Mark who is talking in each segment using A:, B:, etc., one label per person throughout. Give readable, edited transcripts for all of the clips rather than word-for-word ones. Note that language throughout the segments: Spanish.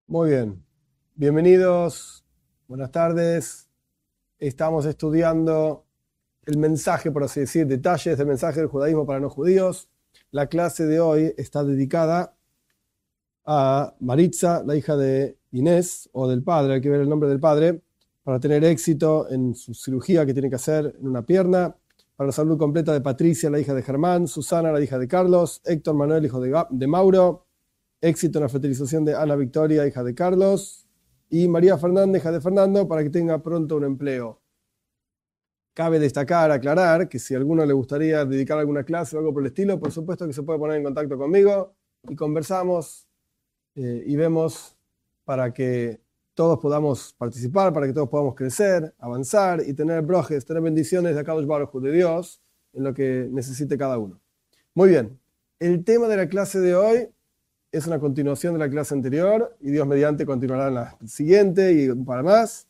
A: Muy bien, bienvenidos, buenas tardes. Estamos estudiando el mensaje, por así decir, detalles del mensaje del judaísmo para no judíos. La clase de hoy está dedicada a Maritza, la hija de Inés, o del padre, hay que ver el nombre del padre, para tener éxito en su cirugía que tiene que hacer en una pierna, para la salud completa de Patricia, la hija de Germán, Susana, la hija de Carlos, Héctor Manuel, hijo de Mauro, éxito en la fertilización de Ana Victoria, hija de Carlos, y María Fernández, hija de Fernando, para que tenga pronto un empleo. Cabe destacar, aclarar, que si a alguno le gustaría dedicar alguna clase o algo por el estilo, por supuesto que se puede poner en contacto conmigo y conversamos y vemos para que todos podamos participar, para que todos podamos crecer, avanzar y tener brojes, tener bendiciones de Akadosh Baruj Hu, de Dios, en lo que necesite cada uno. Muy bien, el tema de la clase de hoy es una continuación de la clase anterior y Dios mediante continuará en la siguiente y un par más.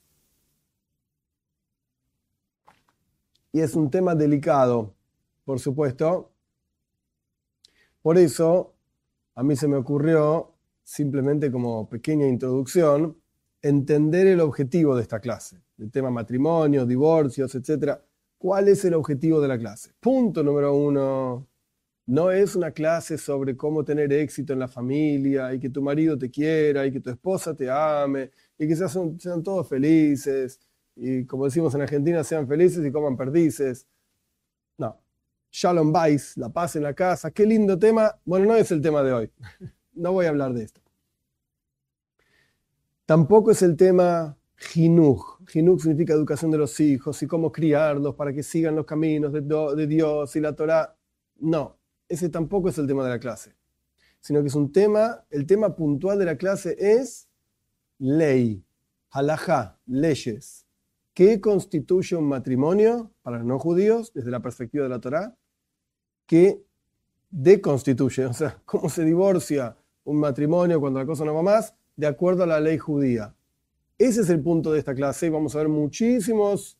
A: Y es un tema delicado, por supuesto. Por eso, a mí se me ocurrió, simplemente como pequeña introducción, entender el objetivo de esta clase, el tema matrimonio, divorcios, etc. ¿Cuál es el objetivo de la clase? Punto número 1. No es una clase sobre cómo tener éxito en la familia y que tu marido te quiera y que tu esposa te ame y que sean todos felices y, como decimos en Argentina, sean felices y coman perdices. No. Shalom Bais, la paz en la casa. Qué lindo tema. Bueno, no es el tema de hoy. No voy a hablar de esto. Tampoco es el tema Jinuj. Jinuj significa educación de los hijos y cómo criarlos para que sigan los caminos de Dios y la Torá. No. Ese tampoco es el tema de la clase, sino que es un tema, el tema puntual de la clase es ley, halajá, leyes. ¿Qué constituye un matrimonio para los no judíos desde la perspectiva de la Torá? ¿Qué deconstituye? O sea, ¿cómo se divorcia un matrimonio cuando la cosa no va más? De acuerdo a la ley judía. Ese es el punto de esta clase y vamos a ver muchísimos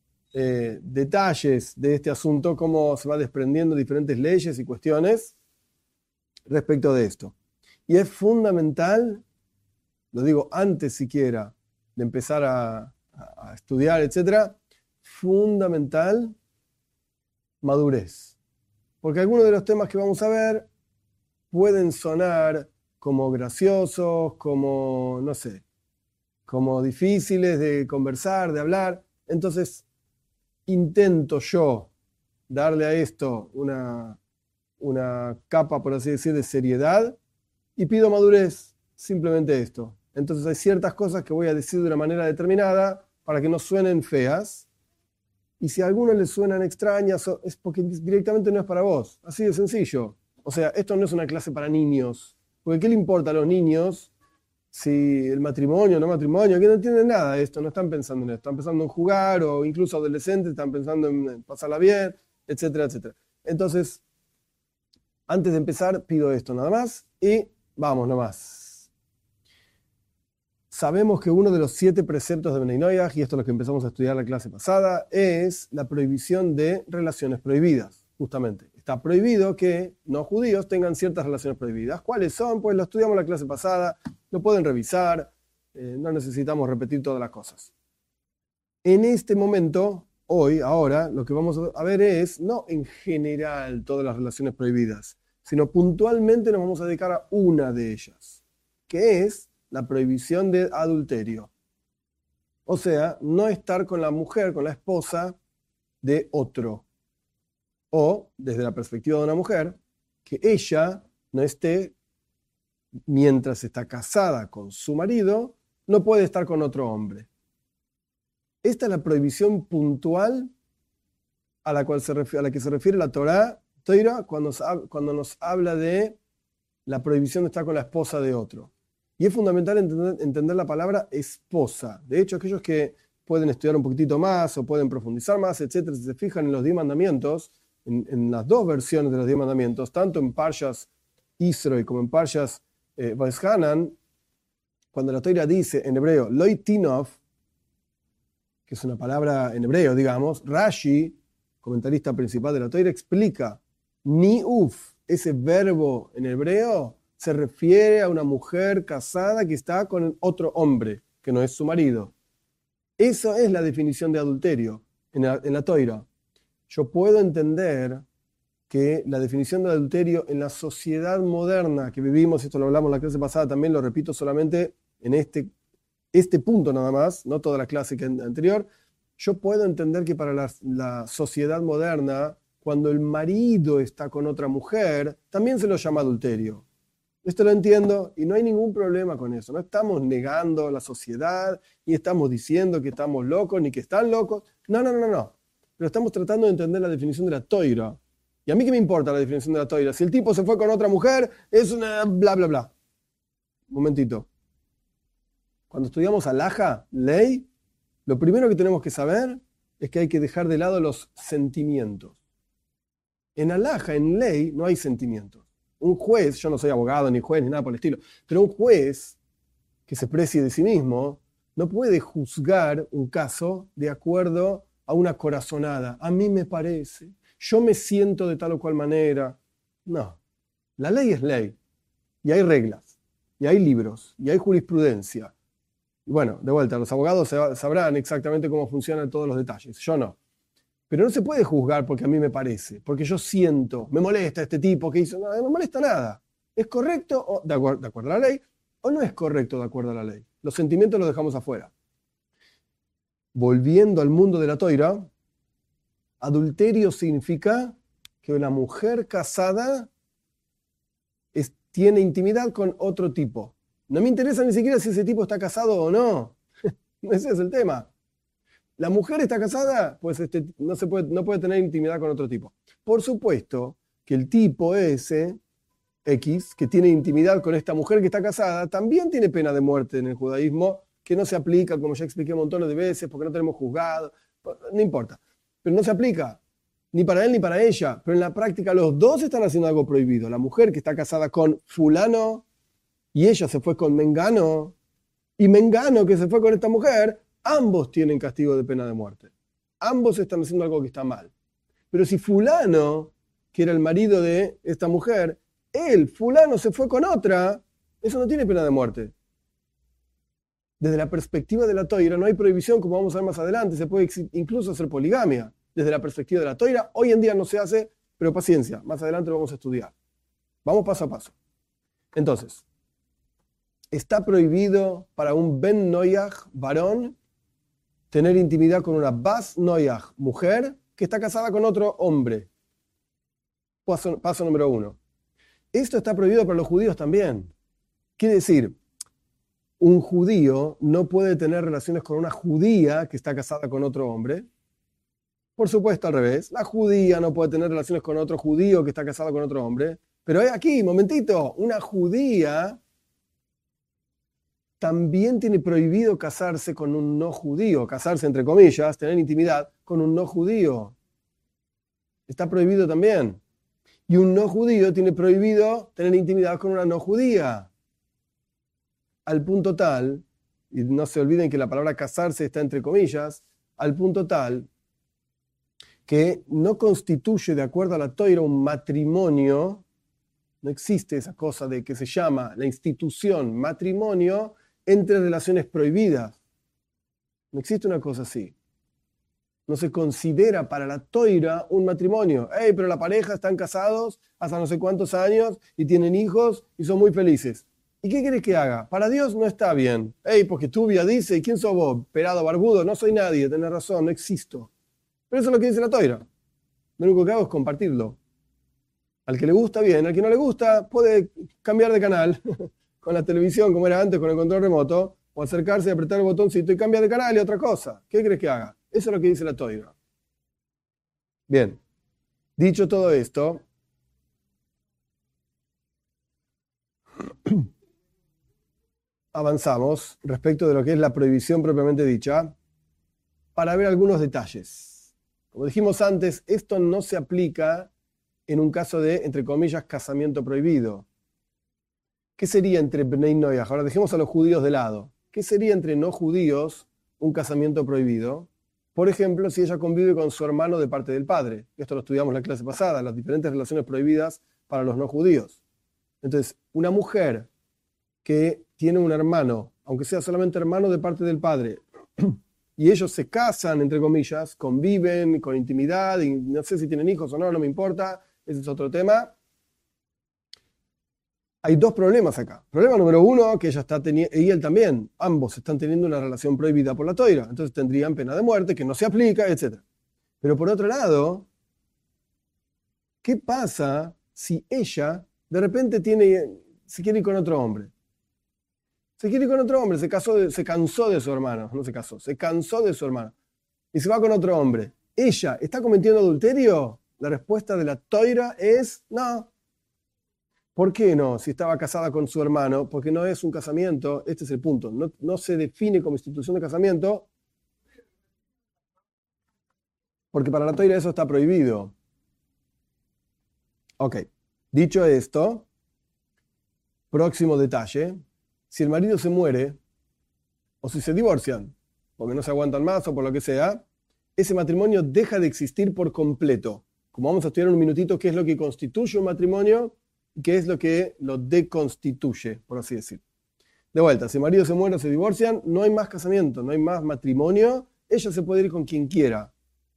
A: detalles de este asunto, cómo se va desprendiendo diferentes leyes y cuestiones respecto de esto. Y es fundamental, lo digo antes siquiera de empezar a estudiar, etc., fundamental madurez. Porque algunos de los temas que vamos a ver pueden sonar como graciosos, como, no sé, como difíciles de conversar, de hablar. Entonces, intento yo darle a esto una capa, por así decir, de seriedad y pido madurez, simplemente esto. Entonces hay ciertas cosas que voy a decir de una manera determinada para que no suenen feas y si a algunos les suenan extrañas es porque directamente no es para vos, así de sencillo. O sea, esto no es una clase para niños, porque ¿qué le importa a los niños si el matrimonio, no matrimonio, que no entienden nada de esto, no están pensando en esto, están pensando en jugar o incluso adolescentes están pensando en pasarla bien, etcétera, etcétera. Entonces, antes de empezar, pido esto nada más y vamos nomás. Sabemos que uno de los 7 preceptos de Bnei Noach, y esto es lo que empezamos a estudiar la clase pasada, es la prohibición de relaciones prohibidas, justamente. Está prohibido que no judíos tengan ciertas relaciones prohibidas. ¿Cuáles son? Pues lo estudiamos la clase pasada, lo pueden revisar, no necesitamos repetir todas las cosas. En este momento, hoy, ahora, lo que vamos a ver es, no en general todas las relaciones prohibidas, sino puntualmente nos vamos a dedicar a una de ellas, que es la prohibición de adulterio. O sea, no estar con la mujer, con la esposa de otro. O, desde la perspectiva de una mujer, que ella no esté, mientras está casada con su marido, no puede estar con otro hombre. Esta es la prohibición puntual a la que se refiere la Torá cuando nos habla de la prohibición de estar con la esposa de otro. Y es fundamental entender la palabra esposa. De hecho, aquellos que pueden estudiar un poquitito más o pueden profundizar más, etc., si se fijan en los 10 mandamientos, en las 2 versiones de los 10 mandamientos, tanto en Parshas Yisro como en Parshas Vaishanan, cuando la Torá dice en hebreo, Loi Tinov, que es una palabra en hebreo, digamos, Rashi, comentarista principal de la Torá, explica, ni uf, ese verbo en hebreo, se refiere a una mujer casada que está con otro hombre, que no es su marido. Eso es la definición de adulterio en la Toira. Yo puedo entender que la definición de adulterio en la sociedad moderna que vivimos, esto lo hablamos en la clase pasada, también lo repito solamente en este punto nada más, no toda la clase anterior, yo puedo entender que para la sociedad moderna, cuando el marido está con otra mujer, también se lo llama adulterio. Esto lo entiendo y no hay ningún problema con eso. No estamos negando la sociedad, ni estamos diciendo que estamos locos, ni que están locos. No. Pero estamos tratando de entender la definición de la toira. ¿Y a mí qué me importa la definición de la toira? Si el tipo se fue con otra mujer, es una bla, bla, bla. Un momentito. Cuando estudiamos halajá, ley, lo primero que tenemos que saber es que hay que dejar de lado los sentimientos. En halajá, en ley, no hay sentimientos. Un juez, yo no soy abogado, ni juez, ni nada por el estilo, pero un juez que se precie de sí mismo no puede juzgar un caso de acuerdo a una corazonada. A mí me parece, yo me siento de tal o cual manera. No, la ley es ley. Y hay reglas, y hay libros, y hay jurisprudencia. Y bueno, de vuelta, los abogados sabrán exactamente cómo funcionan todos los detalles. Yo no. Pero no se puede juzgar porque a mí me parece, porque yo siento, me molesta este tipo que hizo, no me molesta nada. ¿Es correcto de acuerdo a la ley o no es correcto de acuerdo a la ley? Los sentimientos los dejamos afuera. Volviendo al mundo de la toira, adulterio significa que una mujer casada tiene intimidad con otro tipo. No me interesa ni siquiera si ese tipo está casado o no. Ese es el tema. La mujer está casada, pues no puede tener intimidad con otro tipo. Por supuesto que el tipo ese, X, que tiene intimidad con esta mujer que está casada, también tiene pena de muerte en el judaísmo, que no se aplica, como ya expliqué montones de veces, porque no tenemos juzgado, no importa. Pero no se aplica, ni para él ni para ella. Pero en la práctica los dos están haciendo algo prohibido. La mujer que está casada con fulano y ella se fue con Mengano, y Mengano que se fue con esta mujer, ambos tienen castigo de pena de muerte. Ambos están haciendo algo que está mal. Pero si fulano, que era el marido de esta mujer, fulano se fue con otra, eso no tiene pena de muerte. Desde la perspectiva de la toira no hay prohibición, como vamos a ver más adelante, se puede incluso hacer poligamia. Desde la perspectiva de la toira, hoy en día no se hace, pero paciencia, más adelante lo vamos a estudiar. Vamos paso a paso. Entonces, está prohibido para un ben noyaj varón tener intimidad con una bas noyaj mujer que está casada con otro hombre. Paso número 1. Esto está prohibido para los judíos también. Quiere decir, un judío no puede tener relaciones con una judía que está casada con otro hombre. Por supuesto, al revés. La judía no puede tener relaciones con otro judío que está casado con otro hombre. Pero aquí, momentito, una judía también tiene prohibido casarse con un no judío, casarse entre comillas, tener intimidad con un no judío. Está prohibido también. Y un no judío tiene prohibido tener intimidad con una no judía. Al punto tal, y no se olviden que la palabra casarse está entre comillas, al punto tal que no constituye, de acuerdo a la Toira, un matrimonio. No existe esa cosa de que se llama la institución matrimonio entre relaciones prohibidas. No existe una cosa así. No se considera para la toira un matrimonio. Pero la pareja están casados hasta no sé cuántos años y tienen hijos y son muy felices. ¿Y qué querés que haga? Para Dios no está bien. Porque Tubia dice, ¿y quién sos vos? Pelado, barbudo, no soy nadie, tenés razón, no existo. Pero eso es lo que dice la toira. Lo único que hago es compartirlo. Al que le gusta, bien. Al que no le gusta, puede cambiar de canal con la televisión, como era antes, con el control remoto, o acercarse y apretar el botoncito y cambiar de canal y otra cosa. ¿Qué crees que haga? Eso es lo que dice la toira. Bien. Dicho todo esto, avanzamos respecto de lo que es la prohibición propiamente dicha para ver algunos detalles. Como dijimos antes, esto no se aplica en un caso de, entre comillas, casamiento prohibido. ¿Qué sería entre Bnei Noyaj? Ahora dejemos a los judíos de lado. ¿Qué sería entre no judíos un casamiento prohibido? Por ejemplo, si ella convive con su hermano de parte del padre. Esto lo estudiamos en la clase pasada, las diferentes relaciones prohibidas para los no judíos. Entonces, una mujer que tiene un hermano, aunque sea solamente hermano de parte del padre, y ellos se casan, entre comillas, conviven con intimidad, y no sé si tienen hijos o no, no me importa, ese es otro tema. Hay dos problemas acá. Problema número uno, que ella está teniendo, y él también, ambos están teniendo una relación prohibida por la Toira, entonces tendrían pena de muerte, que no se aplica, etc. Pero por otro lado, ¿qué pasa si ella de repente se quiere ir con otro hombre? Se quiere ir con otro hombre, se cansó de su hermano, no se casó, se cansó de su hermano y se va con otro hombre. ¿Ella está cometiendo adulterio? La respuesta de la Toira es no. ¿Por qué no? Si estaba casada con su hermano, porque no es un casamiento, este es el punto, no se define como institución de casamiento, porque para la Toira eso está prohibido. Ok, dicho esto, próximo detalle, si el marido se muere, o si se divorcian, porque no se aguantan más o por lo que sea, ese matrimonio deja de existir por completo. Como vamos a estudiar en un minutito qué es lo que constituye un matrimonio y qué es lo que lo deconstituye, por así decir. De vuelta, si el marido se muere o se divorcian, no hay más casamiento, no hay más matrimonio, ella se puede ir con quien quiera.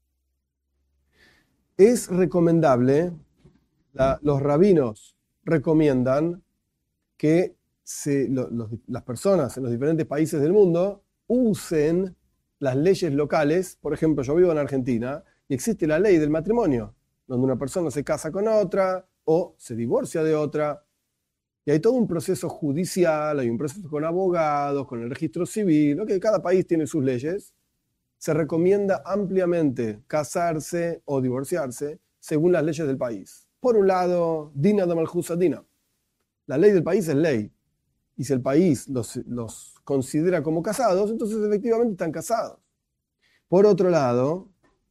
A: Es recomendable, los rabinos recomiendan que las personas en los diferentes países del mundo usen las leyes locales. Por ejemplo, yo vivo en Argentina y existe la ley del matrimonio, donde una persona se casa con otra o se divorcia de otra. Y hay todo un proceso judicial, hay un proceso con abogados, con el registro civil, que cada país tiene sus leyes. Se recomienda ampliamente casarse o divorciarse según las leyes del país. Por un lado, Dina de Malchus Dina. La ley del país es ley. Y si el país los considera como casados, entonces efectivamente están casados. Por otro lado,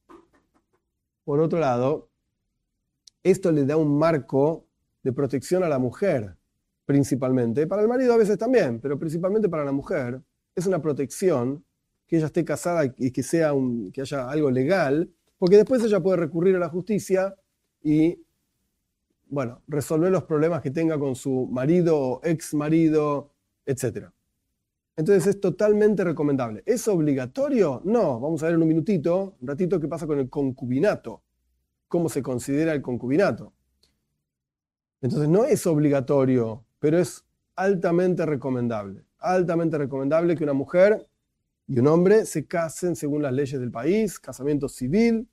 A: esto le da un marco de protección a la mujer, principalmente. Para el marido a veces también, pero principalmente para la mujer. Es una protección que ella esté casada y que haya algo legal, porque después ella puede recurrir a la justicia y resolver los problemas que tenga con su marido o ex marido, etc. Entonces es totalmente recomendable. ¿Es obligatorio? No. Vamos a ver en un ratito, qué pasa con el concubinato. ¿Cómo se considera el concubinato? Entonces no es obligatorio, pero es altamente recomendable. Altamente recomendable que una mujer y un hombre se casen según las leyes del país, casamiento civil.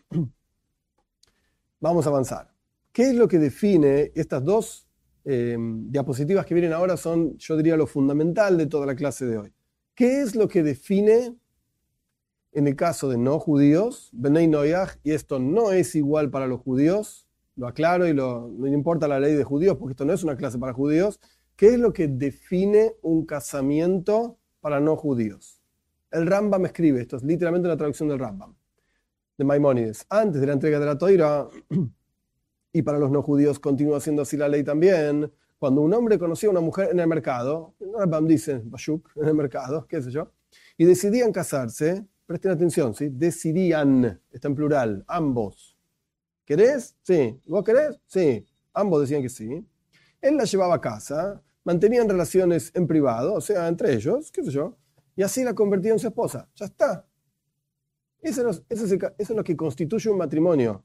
A: Vamos a avanzar. ¿Qué es lo que define estas dos diapositivas que vienen ahora? Son, yo diría, lo fundamental de toda la clase de hoy. ¿Qué es lo que define, en el caso de no judíos, Bnei Noyaj, y esto no es igual para los judíos, lo aclaro y no importa la ley de judíos, porque esto no es una clase para judíos, ¿qué es lo que define un casamiento para no judíos? El Rambam escribe, esto es literalmente la traducción del Rambam, de Maimónides, antes de la entrega de la Toira. Y para los no judíos continúa siendo así la ley también. Cuando un hombre conocía a una mujer en el mercado, Rambam dice, Bashuk, en el mercado, qué sé yo, y decidían casarse, presten atención, ¿sí? Decidían, está en plural, ambos. ¿Querés? Sí. ¿Vos querés? Sí. Ambos decían que sí. Él la llevaba a casa, mantenían relaciones en privado, o sea, entre ellos, qué sé yo, y así la convertía en su esposa. Ya está. Eso es lo que constituye un matrimonio.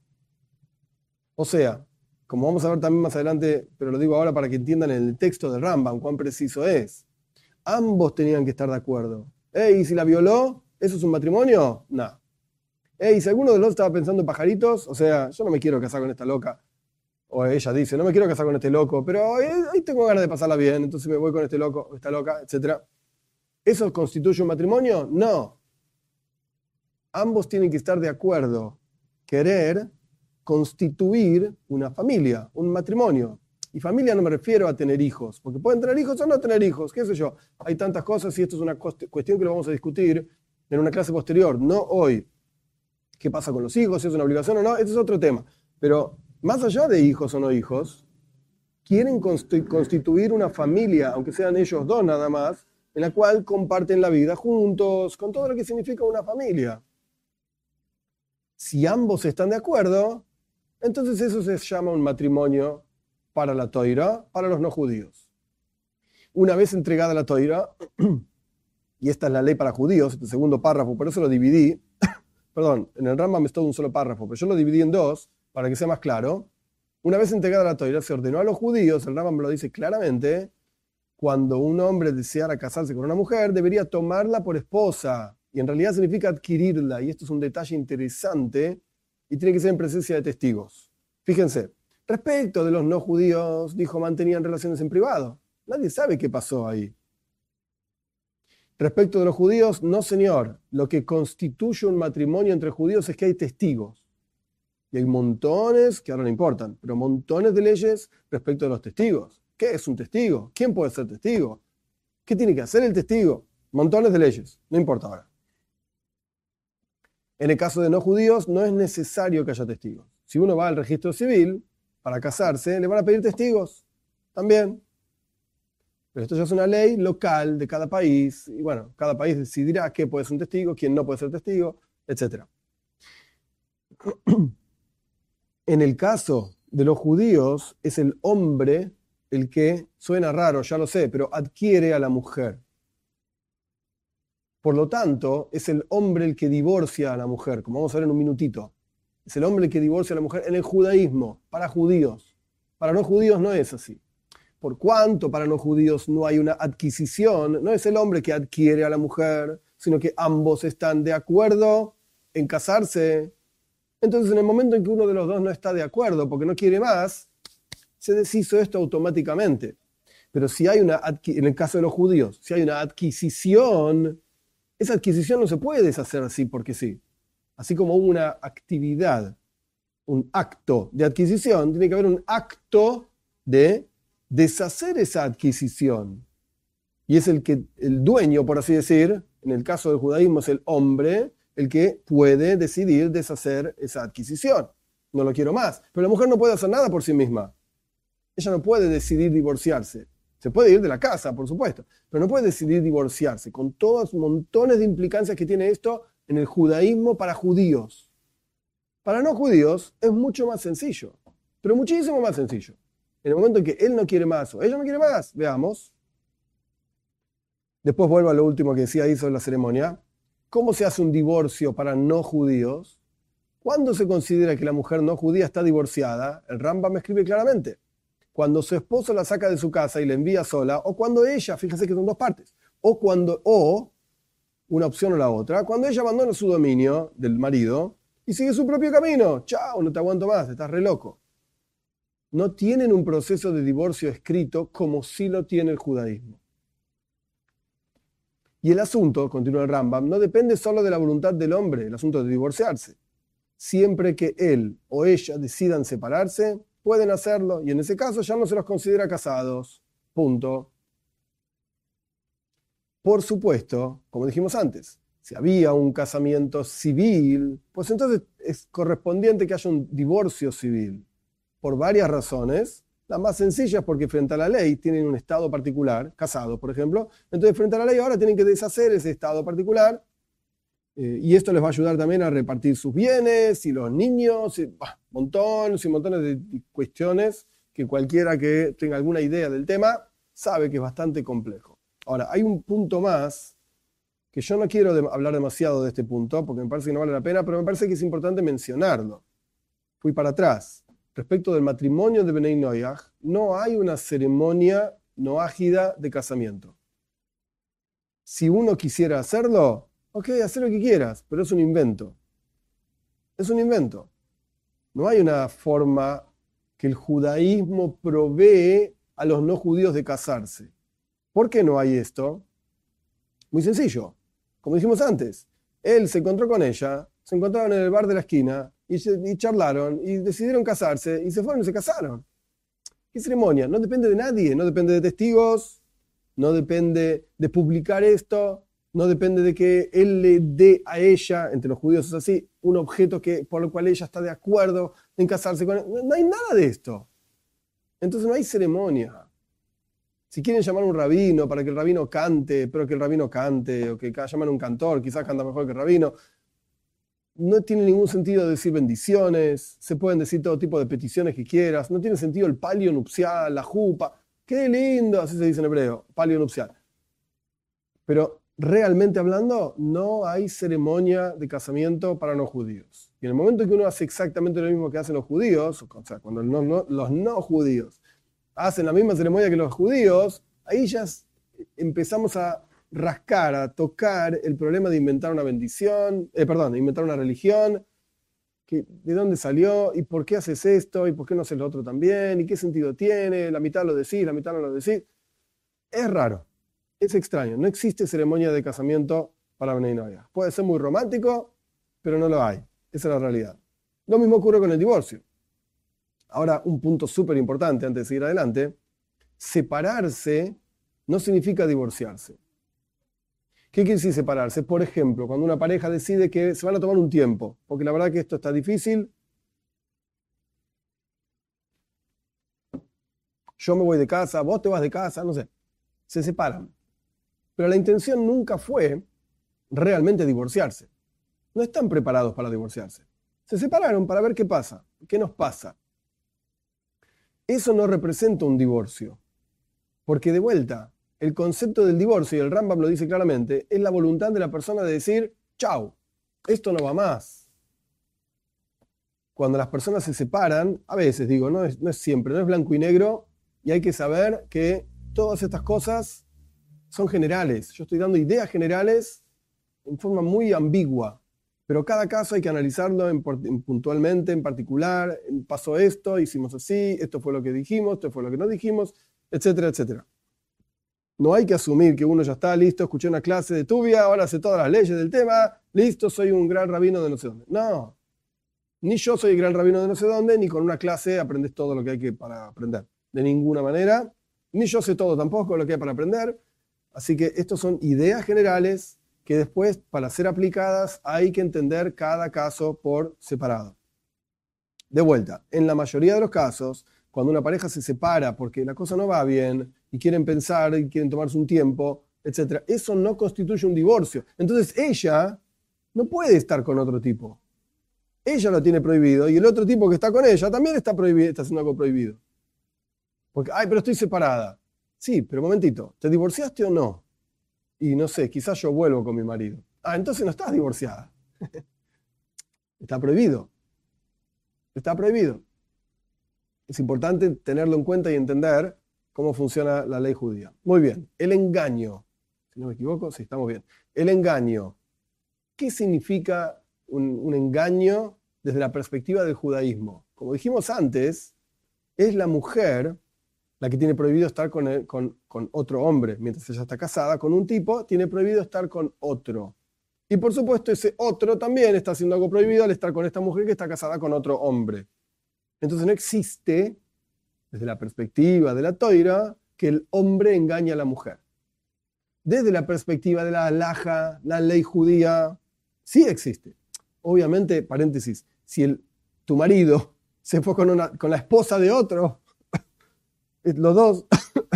A: O sea, como vamos a ver también más adelante, pero lo digo ahora para que entiendan el texto del Rambam cuán preciso es, ambos tenían que estar de acuerdo. ¿Y si la violó? ¿Eso es un matrimonio? No. Si alguno de los dos estaba pensando en pajaritos, o sea, yo no me quiero casar con esta loca, o ella dice, no me quiero casar con este loco, pero hoy tengo ganas de pasarla bien, entonces me voy con este loco, esta loca, etc. ¿Eso constituye un matrimonio? No. Ambos tienen que estar de acuerdo, querer constituir una familia, un matrimonio. Y familia no me refiero a tener hijos, porque pueden tener hijos o no tener hijos, qué sé yo. Hay tantas cosas y esto es una cuestión que lo vamos a discutir en una clase posterior, no hoy. ¿Qué pasa con los hijos? ¿Si es una obligación o no? Este es otro tema. Pero más allá de hijos o no hijos, quieren constituir una familia, aunque sean ellos dos nada más, en la cual comparten la vida juntos, con todo lo que significa una familia. Si ambos están de acuerdo, entonces eso se llama un matrimonio para la Toira, para los no judíos. Una vez entregada la Toira, y esta es la ley para judíos, este segundo párrafo, por eso lo dividí, perdón, en el Rambam es todo un solo párrafo, pero yo lo dividí en dos para que sea más claro. Una vez entregada la Toira, se ordenó a los judíos, el Rambam lo dice claramente, cuando un hombre deseara casarse con una mujer, debería tomarla por esposa, y en realidad significa adquirirla, y esto es un detalle interesante, y tiene que ser en presencia de testigos. Fíjense, respecto de los no judíos, dijo, mantenían relaciones en privado. Nadie sabe qué pasó ahí. Respecto de los judíos, no señor. Lo que constituye un matrimonio entre judíos es que hay testigos. Y hay montones, que ahora no importan, pero montones de leyes respecto de los testigos. ¿Qué es un testigo? ¿Quién puede ser testigo? ¿Qué tiene que hacer el testigo? Montones de leyes, no importa ahora. En el caso de no judíos, no es necesario que haya testigos. Si uno va al registro civil para casarse, le van a pedir testigos también. Pero esto ya es una ley local de cada país, y bueno, cada país decidirá qué puede ser un testigo, quién no puede ser testigo, etc. En el caso de los judíos, es el hombre el que, suena raro, ya lo sé, pero adquiere a la mujer. Por lo tanto, es el hombre el que divorcia a la mujer, como vamos a ver en un minutito. Es el hombre el que divorcia a la mujer en el judaísmo, para judíos. Para no judíos no es así. Por cuanto para no judíos no hay una adquisición, no es el hombre que adquiere a la mujer, sino que ambos están de acuerdo en casarse. Entonces, en el momento en que uno de los dos no está de acuerdo porque no quiere más, se deshizo esto automáticamente. Pero si hay en el caso de los judíos, si hay una adquisición, esa adquisición no se puede deshacer así porque sí. Así como hubo una actividad, un acto de adquisición, tiene que haber un acto de deshacer esa adquisición. Y es el dueño, por así decir, en el caso del judaísmo es el hombre, el que puede decidir deshacer esa adquisición. No lo quiero más. Pero la mujer no puede hacer nada por sí misma. Ella no puede decidir divorciarse. Se puede ir de la casa, por supuesto, pero no puede decidir divorciarse, con todos montones de implicancias que tiene esto en el judaísmo para judíos. Para no judíos es mucho más sencillo, pero muchísimo más sencillo. En el momento en que él no quiere más o ella no quiere más, veamos. Después vuelvo a lo último que decía ahí sobre la ceremonia. ¿Cómo se hace un divorcio para no judíos? ¿Cuándo se considera que la mujer no judía está divorciada? El Rambam me escribe claramente. Cuando su esposo la saca de su casa y la envía sola, o cuando ella, fíjense que son dos partes, o una opción o la otra, cuando ella abandona su dominio del marido y sigue su propio camino. Chao, no te aguanto más, estás re loco. No tienen un proceso de divorcio escrito como sí lo tiene el judaísmo. Y el asunto, continúa el Rambam, no depende solo de la voluntad del hombre, el asunto de divorciarse. Siempre que él o ella decidan separarse, pueden hacerlo, y en ese caso ya no se los considera casados. Punto. Por supuesto, como dijimos antes, si había un casamiento civil, pues entonces es correspondiente que haya un divorcio civil. Por varias razones. La más sencilla es porque frente a la ley tienen un estado particular, casados por ejemplo, entonces frente a la ley ahora tienen que deshacer ese estado particular, y esto les va a ayudar también a repartir sus bienes y los niños, montones y montones de cuestiones que cualquiera que tenga alguna idea del tema sabe que es bastante complejo. Ahora, hay un punto más que yo no quiero hablar demasiado de este punto porque me parece que no vale la pena, pero me parece que es importante mencionarlo. Fui para atrás. Respecto del matrimonio de Benay Noyaj, no hay una ceremonia noágida de casamiento. Si uno quisiera hacerlo, ok, haz lo que quieras, pero es un invento. Es un invento. No hay una forma que el judaísmo provee a los no judíos de casarse. ¿Por qué no hay esto? Muy sencillo. Como dijimos antes, él se encontró con ella, se encontraron en el bar de la esquina y charlaron y decidieron casarse y se fueron y se casaron. ¿Qué ceremonia? No depende de nadie, no depende de testigos, no depende de publicar esto, no depende de que él le dé a ella, entre los judíos es así, un objeto por el cual ella está de acuerdo en casarse con él. No hay nada de esto. Entonces no hay ceremonia. Si quieren llamar a un rabino para que el rabino cante, pero que el rabino cante, o que llaman a un cantor, quizás canta mejor que el rabino, no tiene ningún sentido decir bendiciones, se pueden decir todo tipo de peticiones que quieras, no tiene sentido el palio nupcial, la jupa, qué lindo, así se dice en hebreo, palio nupcial. Pero realmente hablando, no hay ceremonia de casamiento para no judíos. Y en el momento que uno hace exactamente lo mismo que hacen los judíos, o sea, cuando los no judíos hacen la misma ceremonia que los judíos, ahí ya empezamos a rascar, a tocar el problema de inventar una bendición, de inventar una religión, de dónde salió, y por qué haces esto, y por qué no haces lo otro también, y qué sentido tiene, la mitad lo decís, la mitad no lo decís. Es raro, es extraño, no existe ceremonia de casamiento para Bnei Noach. Puede ser muy romántico, pero no lo hay, esa es la realidad. Lo mismo ocurre con el divorcio. Ahora, un punto súper importante antes de seguir adelante, separarse no significa divorciarse. ¿Qué quiere decir separarse? Por ejemplo, cuando una pareja decide que se van a tomar un tiempo, porque la verdad que esto está difícil, yo me voy de casa, vos te vas de casa, no sé, se separan. Pero la intención nunca fue realmente divorciarse. No están preparados para divorciarse. Se separaron para ver qué pasa, qué nos pasa. Eso no representa un divorcio, porque de vuelta, el concepto del divorcio, y el Rambam lo dice claramente, es la voluntad de la persona de decir, chau, esto no va más. Cuando las personas se separan, a veces digo, no es siempre, no es blanco y negro, y hay que saber que todas estas cosas son generales. Yo estoy dando ideas generales en forma muy ambigua, pero cada caso hay que analizarlo puntualmente, en particular, pasó esto, hicimos así, esto fue lo que dijimos, esto fue lo que no dijimos, etcétera, etcétera. No hay que asumir que uno ya está listo, escuché una clase de Tubia, ahora sé todas las leyes del tema, listo, soy un gran rabino de no sé dónde. No, ni yo soy el gran rabino de no sé dónde, ni con una clase aprendes todo lo que hay para aprender. De ninguna manera, ni yo sé todo tampoco lo que hay para aprender. Así que estos son ideas generales que después, para ser aplicadas, hay que entender cada caso por separado. De vuelta, en la mayoría de los casos, cuando una pareja se separa porque la cosa no va bien y quieren pensar y quieren tomarse un tiempo, etc., eso no constituye un divorcio. Entonces ella no puede estar con otro tipo. Ella lo tiene prohibido y el otro tipo que está con ella también está haciendo algo prohibido. Porque, pero estoy separada. Sí, pero un momentito, ¿te divorciaste o no? Y no sé, quizás yo vuelvo con mi marido. Entonces no estás divorciada. Está prohibido. Está prohibido. Es importante tenerlo en cuenta y entender cómo funciona la ley judía. Muy bien, el engaño. Si no me equivoco, sí, estamos bien. El engaño. ¿Qué significa un engaño desde la perspectiva del judaísmo? Como dijimos antes, es la mujer la que tiene prohibido estar con otro hombre. Mientras ella está casada con un tipo, tiene prohibido estar con otro. Y por supuesto, ese otro también está haciendo algo prohibido al estar con esta mujer que está casada con otro hombre. Entonces no existe, desde la perspectiva de la Toira, que el hombre engañe a la mujer. Desde la perspectiva de la halajá, la ley judía, sí existe. Obviamente, paréntesis, si tu marido se fue con la esposa de otro, los dos,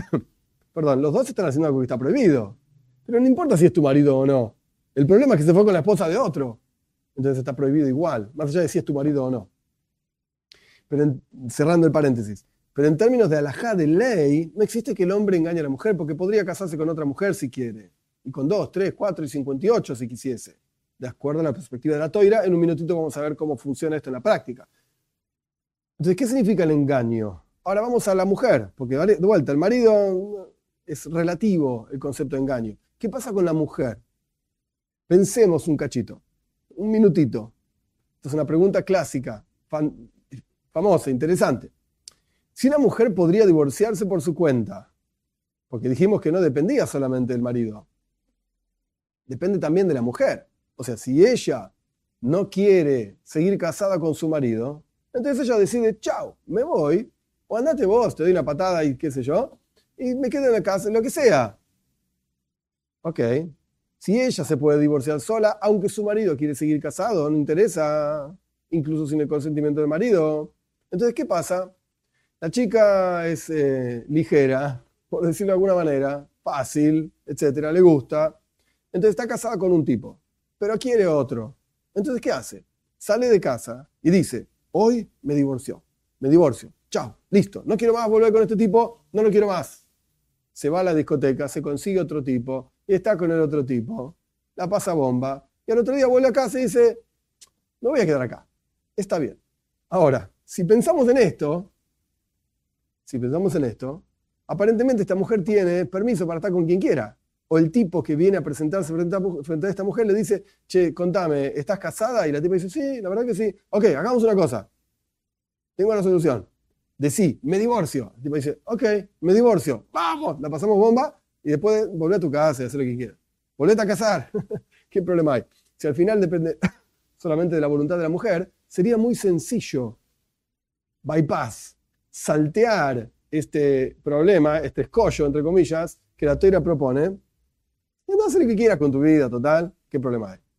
A: los dos están haciendo algo que está prohibido. Pero no importa si es tu marido o no. El problema es que se fue con la esposa de otro. Entonces está prohibido igual, más allá de si es tu marido o no. Pero cerrando el paréntesis. Pero en términos de halajá, de ley, no existe que el hombre engañe a la mujer, porque podría casarse con otra mujer si quiere. Y con 2, 3, 4 y 58 si quisiese. De acuerdo a la perspectiva de la Toira, en un minutito vamos a ver cómo funciona esto en la práctica. Entonces, ¿qué significa el engaño? Ahora vamos a la mujer, porque de vuelta, el marido es relativo el concepto de engaño. ¿Qué pasa con la mujer? Pensemos un cachito, un minutito. Esta es una pregunta clásica, famosa, interesante. Si una mujer podría divorciarse por su cuenta, porque dijimos que no dependía solamente del marido, depende también de la mujer. O sea, si ella no quiere seguir casada con su marido, entonces ella decide, chao, me voy, o andate vos, te doy una patada y qué sé yo, y me quedo en la casa, lo que sea. Ok. Si ella se puede divorciar sola, aunque su marido quiere seguir casado, no interesa, incluso sin el consentimiento del marido. Entonces, ¿qué pasa? La chica es ligera, por decirlo de alguna manera, fácil, etcétera, le gusta. Entonces está casada con un tipo, pero quiere otro. Entonces, ¿qué hace? sale de casa y dice, hoy me divorcio, chao, listo, no quiero más volver con este tipo, no lo quiero más. Se va a la discoteca, se consigue otro tipo, y está con el otro tipo, la pasa bomba, y al otro día vuelve a casa y dice, no voy a quedar acá, está bien. Ahora, si pensamos en esto, aparentemente esta mujer tiene permiso para estar con quien quiera. O el tipo que viene a presentarse frente a esta mujer le dice, che, contame, ¿estás casada? Y la tipa dice, sí, la verdad que sí. Ok, hagamos una cosa. Tengo una solución. Decí, me divorcio. El tipo dice, ok, me divorcio. Vamos, la pasamos bomba y después volvé a tu casa y hacer lo que quieras. Volvete a casar. ¿Qué problema hay? Si al final depende solamente de la voluntad de la mujer, sería muy sencillo bypass, saltear este problema, este escollo, entre comillas, que la Torá propone. Y hacer lo que quieras con tu vida, total. ¿Qué problema hay?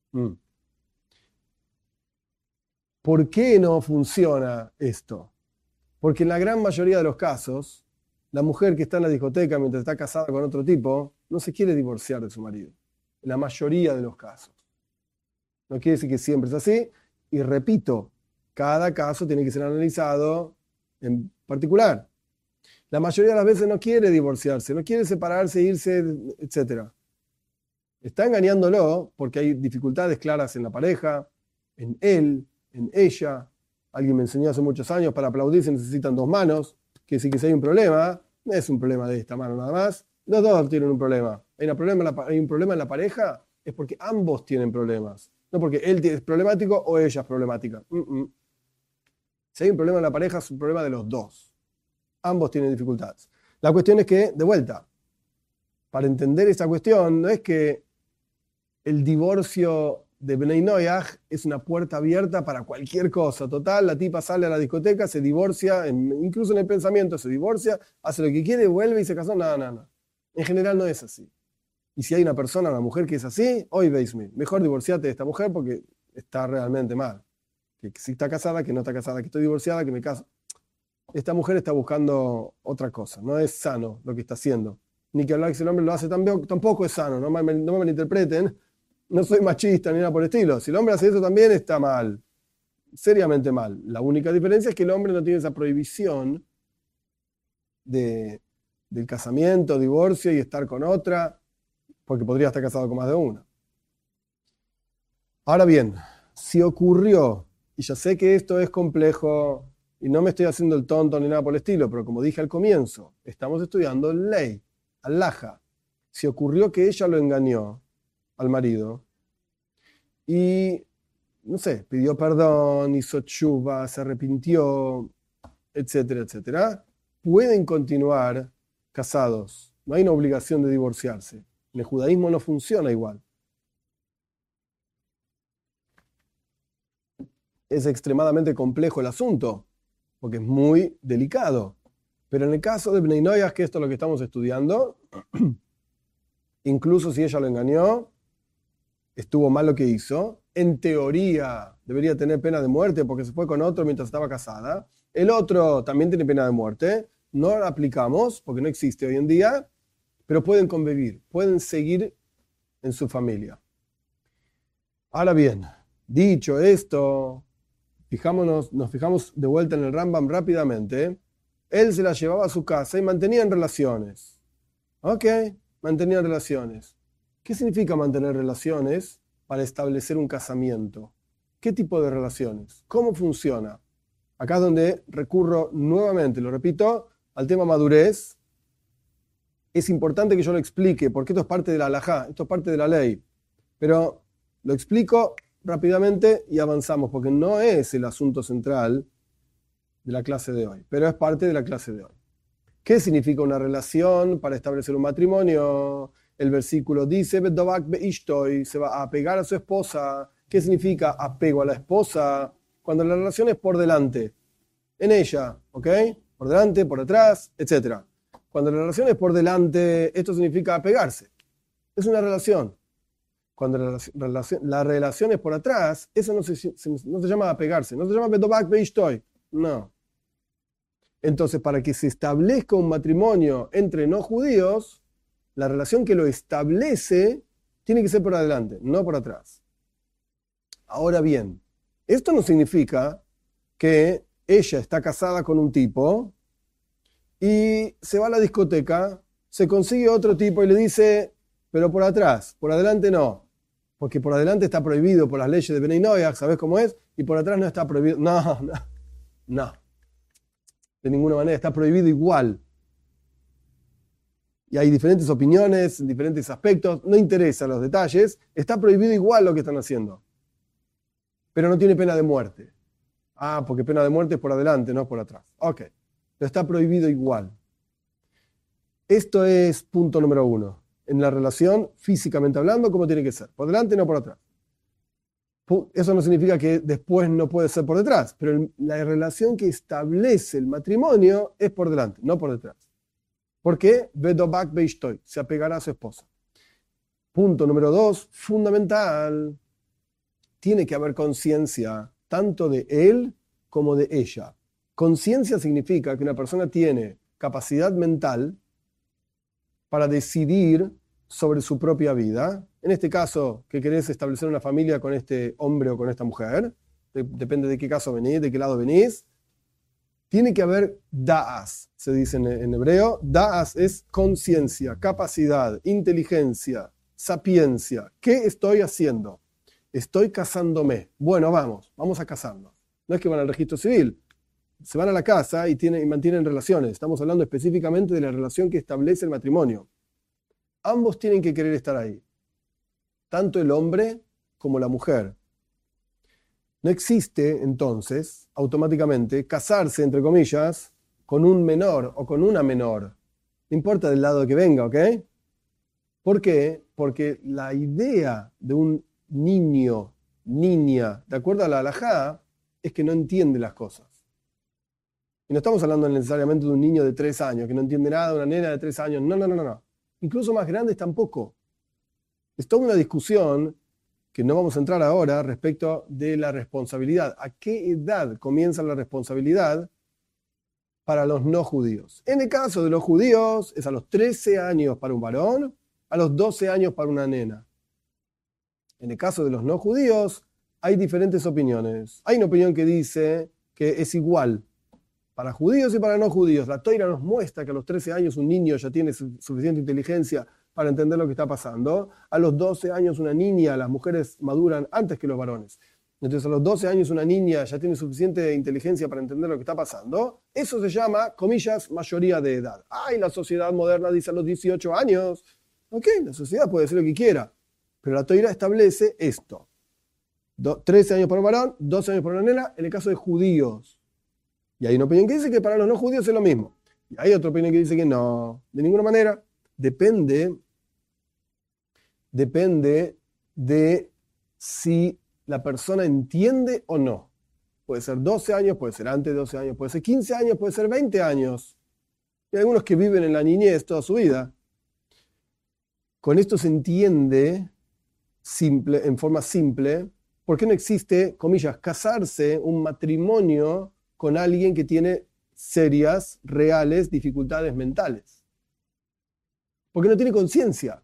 A: ¿Por qué no funciona esto? Porque en la gran mayoría de los casos, la mujer que está en la discoteca mientras está casada con otro tipo, no se quiere divorciar de su marido. En la mayoría de los casos. No quiere decir que siempre es así. Y repito, cada caso tiene que ser analizado en particular. La mayoría de las veces no quiere divorciarse, no quiere separarse, irse, etc. Está engañándolo porque hay dificultades claras en la pareja, en él, en ella. Alguien me enseñó hace muchos años, para aplaudir se necesitan 2 manos, que si hay un problema, no es un problema de esta mano nada más, los dos tienen un problema. Hay un problema en la pareja, es porque ambos tienen problemas, no porque él es problemático o ella es problemática. Si hay un problema en la pareja, es un problema de los dos. Ambos tienen dificultades. La cuestión es que, de vuelta, para entender esta cuestión, no es que el divorcio de Bnei Noach es una puerta abierta para cualquier cosa. Total, la tipa sale a la discoteca, se divorcia, incluso en el pensamiento se divorcia, hace lo que quiere, vuelve y se casó. No. En general no es así. Y si hay una persona, una mujer que es así, hoy veis, mejor divorciate de esta mujer porque está realmente mal. Que si está casada, que no está casada, que estoy divorciada, que me caso. Esta mujer está buscando otra cosa. No es sano lo que está haciendo. Ni que hablar que si el hombre lo hace tampoco es sano. No me malinterpreten. No soy machista ni nada por el estilo. Si el hombre hace eso también está mal. Seriamente mal. La única diferencia es que el hombre no tiene esa prohibición del casamiento, divorcio y estar con otra, porque podría estar casado con más de una. Ahora bien, si ocurrió, y ya sé que esto es complejo, y no me estoy haciendo el tonto ni nada por el estilo, pero como dije al comienzo, estamos estudiando ley, halajá. Si ocurrió que ella lo engañó al marido y, no sé, pidió perdón, hizo tshuva, se arrepintió, etcétera, etcétera, pueden continuar casados. No hay una obligación de divorciarse. En el judaísmo no funciona igual. Es extremadamente complejo el asunto, porque es muy delicado. Pero en el caso de Bnei Noach, que esto es lo que estamos estudiando, incluso si ella lo engañó, estuvo mal lo que hizo, en teoría debería tener pena de muerte porque se fue con otro mientras estaba casada. El otro también tiene pena de muerte. No la aplicamos porque no existe hoy en día, pero pueden convivir, pueden seguir en su familia. Ahora bien, dicho esto, nos fijamos de vuelta en el Rambam rápidamente. Él se la llevaba a su casa y mantenían relaciones. Ok, mantenían relaciones. ¿Qué significa mantener relaciones para establecer un casamiento? ¿Qué tipo de relaciones? ¿Cómo funciona? Acá es donde recurro nuevamente, lo repito, al tema madurez. Es importante que yo lo explique, porque esto es parte de la halajá, esto es parte de la ley. Pero lo explico rápidamente y avanzamos, porque no es el asunto central de la clase de hoy, pero es parte de la clase de hoy. ¿Qué significa una relación para establecer un matrimonio? El versículo dice, se va a apegar a su esposa. ¿Qué significa apego a la esposa? Cuando la relación es por delante, en ella, ¿ok? Por delante, por detrás, etc. Cuando la relación es por delante, esto significa apegarse. Es una relación. Cuando la relación es por atrás, eso no se llama apegarse, no se llama bedobak beishtoy. No. Entonces, para que se establezca un matrimonio entre no judíos, la relación que lo establece tiene que ser por adelante, no por atrás. Ahora bien, Esto no significa que ella está casada con un tipo y se va a la discoteca, se consigue otro tipo y le dice, pero por atrás, por adelante no, porque por adelante está prohibido por las leyes de Benay Noach, ¿sabes cómo es? Y por atrás no está prohibido. No, no, no. De ninguna manera, está prohibido igual. Y hay diferentes opiniones, diferentes aspectos, no interesan los detalles, está prohibido igual lo que están haciendo. Pero no tiene pena de muerte. Ah, porque pena de muerte es por adelante, no por atrás. Ok, pero está prohibido igual. Esto es punto número 1. En la relación, físicamente hablando, ¿cómo tiene que ser? Por delante, no por atrás. Eso no significa que después no puede ser por detrás, pero la relación que establece el matrimonio es por delante, no por detrás. ¿Por qué? Vedobak beishtoy, se apegará a su esposa. Punto número 2, fundamental. Tiene que haber conciencia tanto de él como de ella. Conciencia significa que una persona tiene capacidad mental para decidir sobre su propia vida. En este caso, que querés establecer una familia con este hombre o con esta mujer, depende de qué caso venís, de qué lado venís, tiene que haber da'as, se dice en hebreo. Da'as es conciencia, capacidad, inteligencia, sapiencia. ¿Qué estoy haciendo? Estoy casándome. Bueno, vamos a casarnos. No es que van al registro civil, se van a la casa y mantienen relaciones. Estamos hablando específicamente de la relación que establece el matrimonio. Ambos tienen que querer estar ahí, tanto el hombre como la mujer. No existe, entonces, automáticamente, casarse, entre comillas, con un menor o con una menor. No importa del lado que venga, ¿ok? ¿Por qué? Porque la idea de un niño, niña, de acuerdo a la halajá, es que no entiende las cosas. Y no estamos hablando necesariamente de un niño de 3 años, que no entiende nada, de una nena de 3 años. No. Incluso más grandes tampoco. Es toda una discusión que no vamos a entrar ahora respecto de la responsabilidad. ¿A qué edad comienza la responsabilidad para los no judíos? En el caso de los judíos es a los 13 años para un varón, a los 12 años para una nena. En el caso de los no judíos hay diferentes opiniones. Hay una opinión que dice que es igual para judíos y para no judíos. La Toira nos muestra que a los 13 años un niño ya tiene suficiente inteligencia para entender lo que está pasando. A los 12 años una niña, las mujeres maduran antes que los varones. Entonces a los 12 años una niña ya tiene suficiente inteligencia para entender lo que está pasando. Eso se llama, comillas, mayoría de edad. Ay, la sociedad moderna dice a los 18 años. Ok, la sociedad puede decir lo que quiera. Pero la Toira establece esto. 13 años para un varón, 12 años para una nena, en el caso de judíos. Y hay una opinión que dice que para los no judíos es lo mismo. Y hay otra opinión que dice que no, de ninguna manera. Depende de si la persona entiende o no. Puede ser 12 años, puede ser antes de 12 años, puede ser 15 años, puede ser 20 años. Y hay algunos que viven en la niñez toda su vida. Con esto se entiende en forma simple, por qué no existe, comillas, casarse, un matrimonio con alguien que tiene serias, reales dificultades mentales. Porque no tiene conciencia.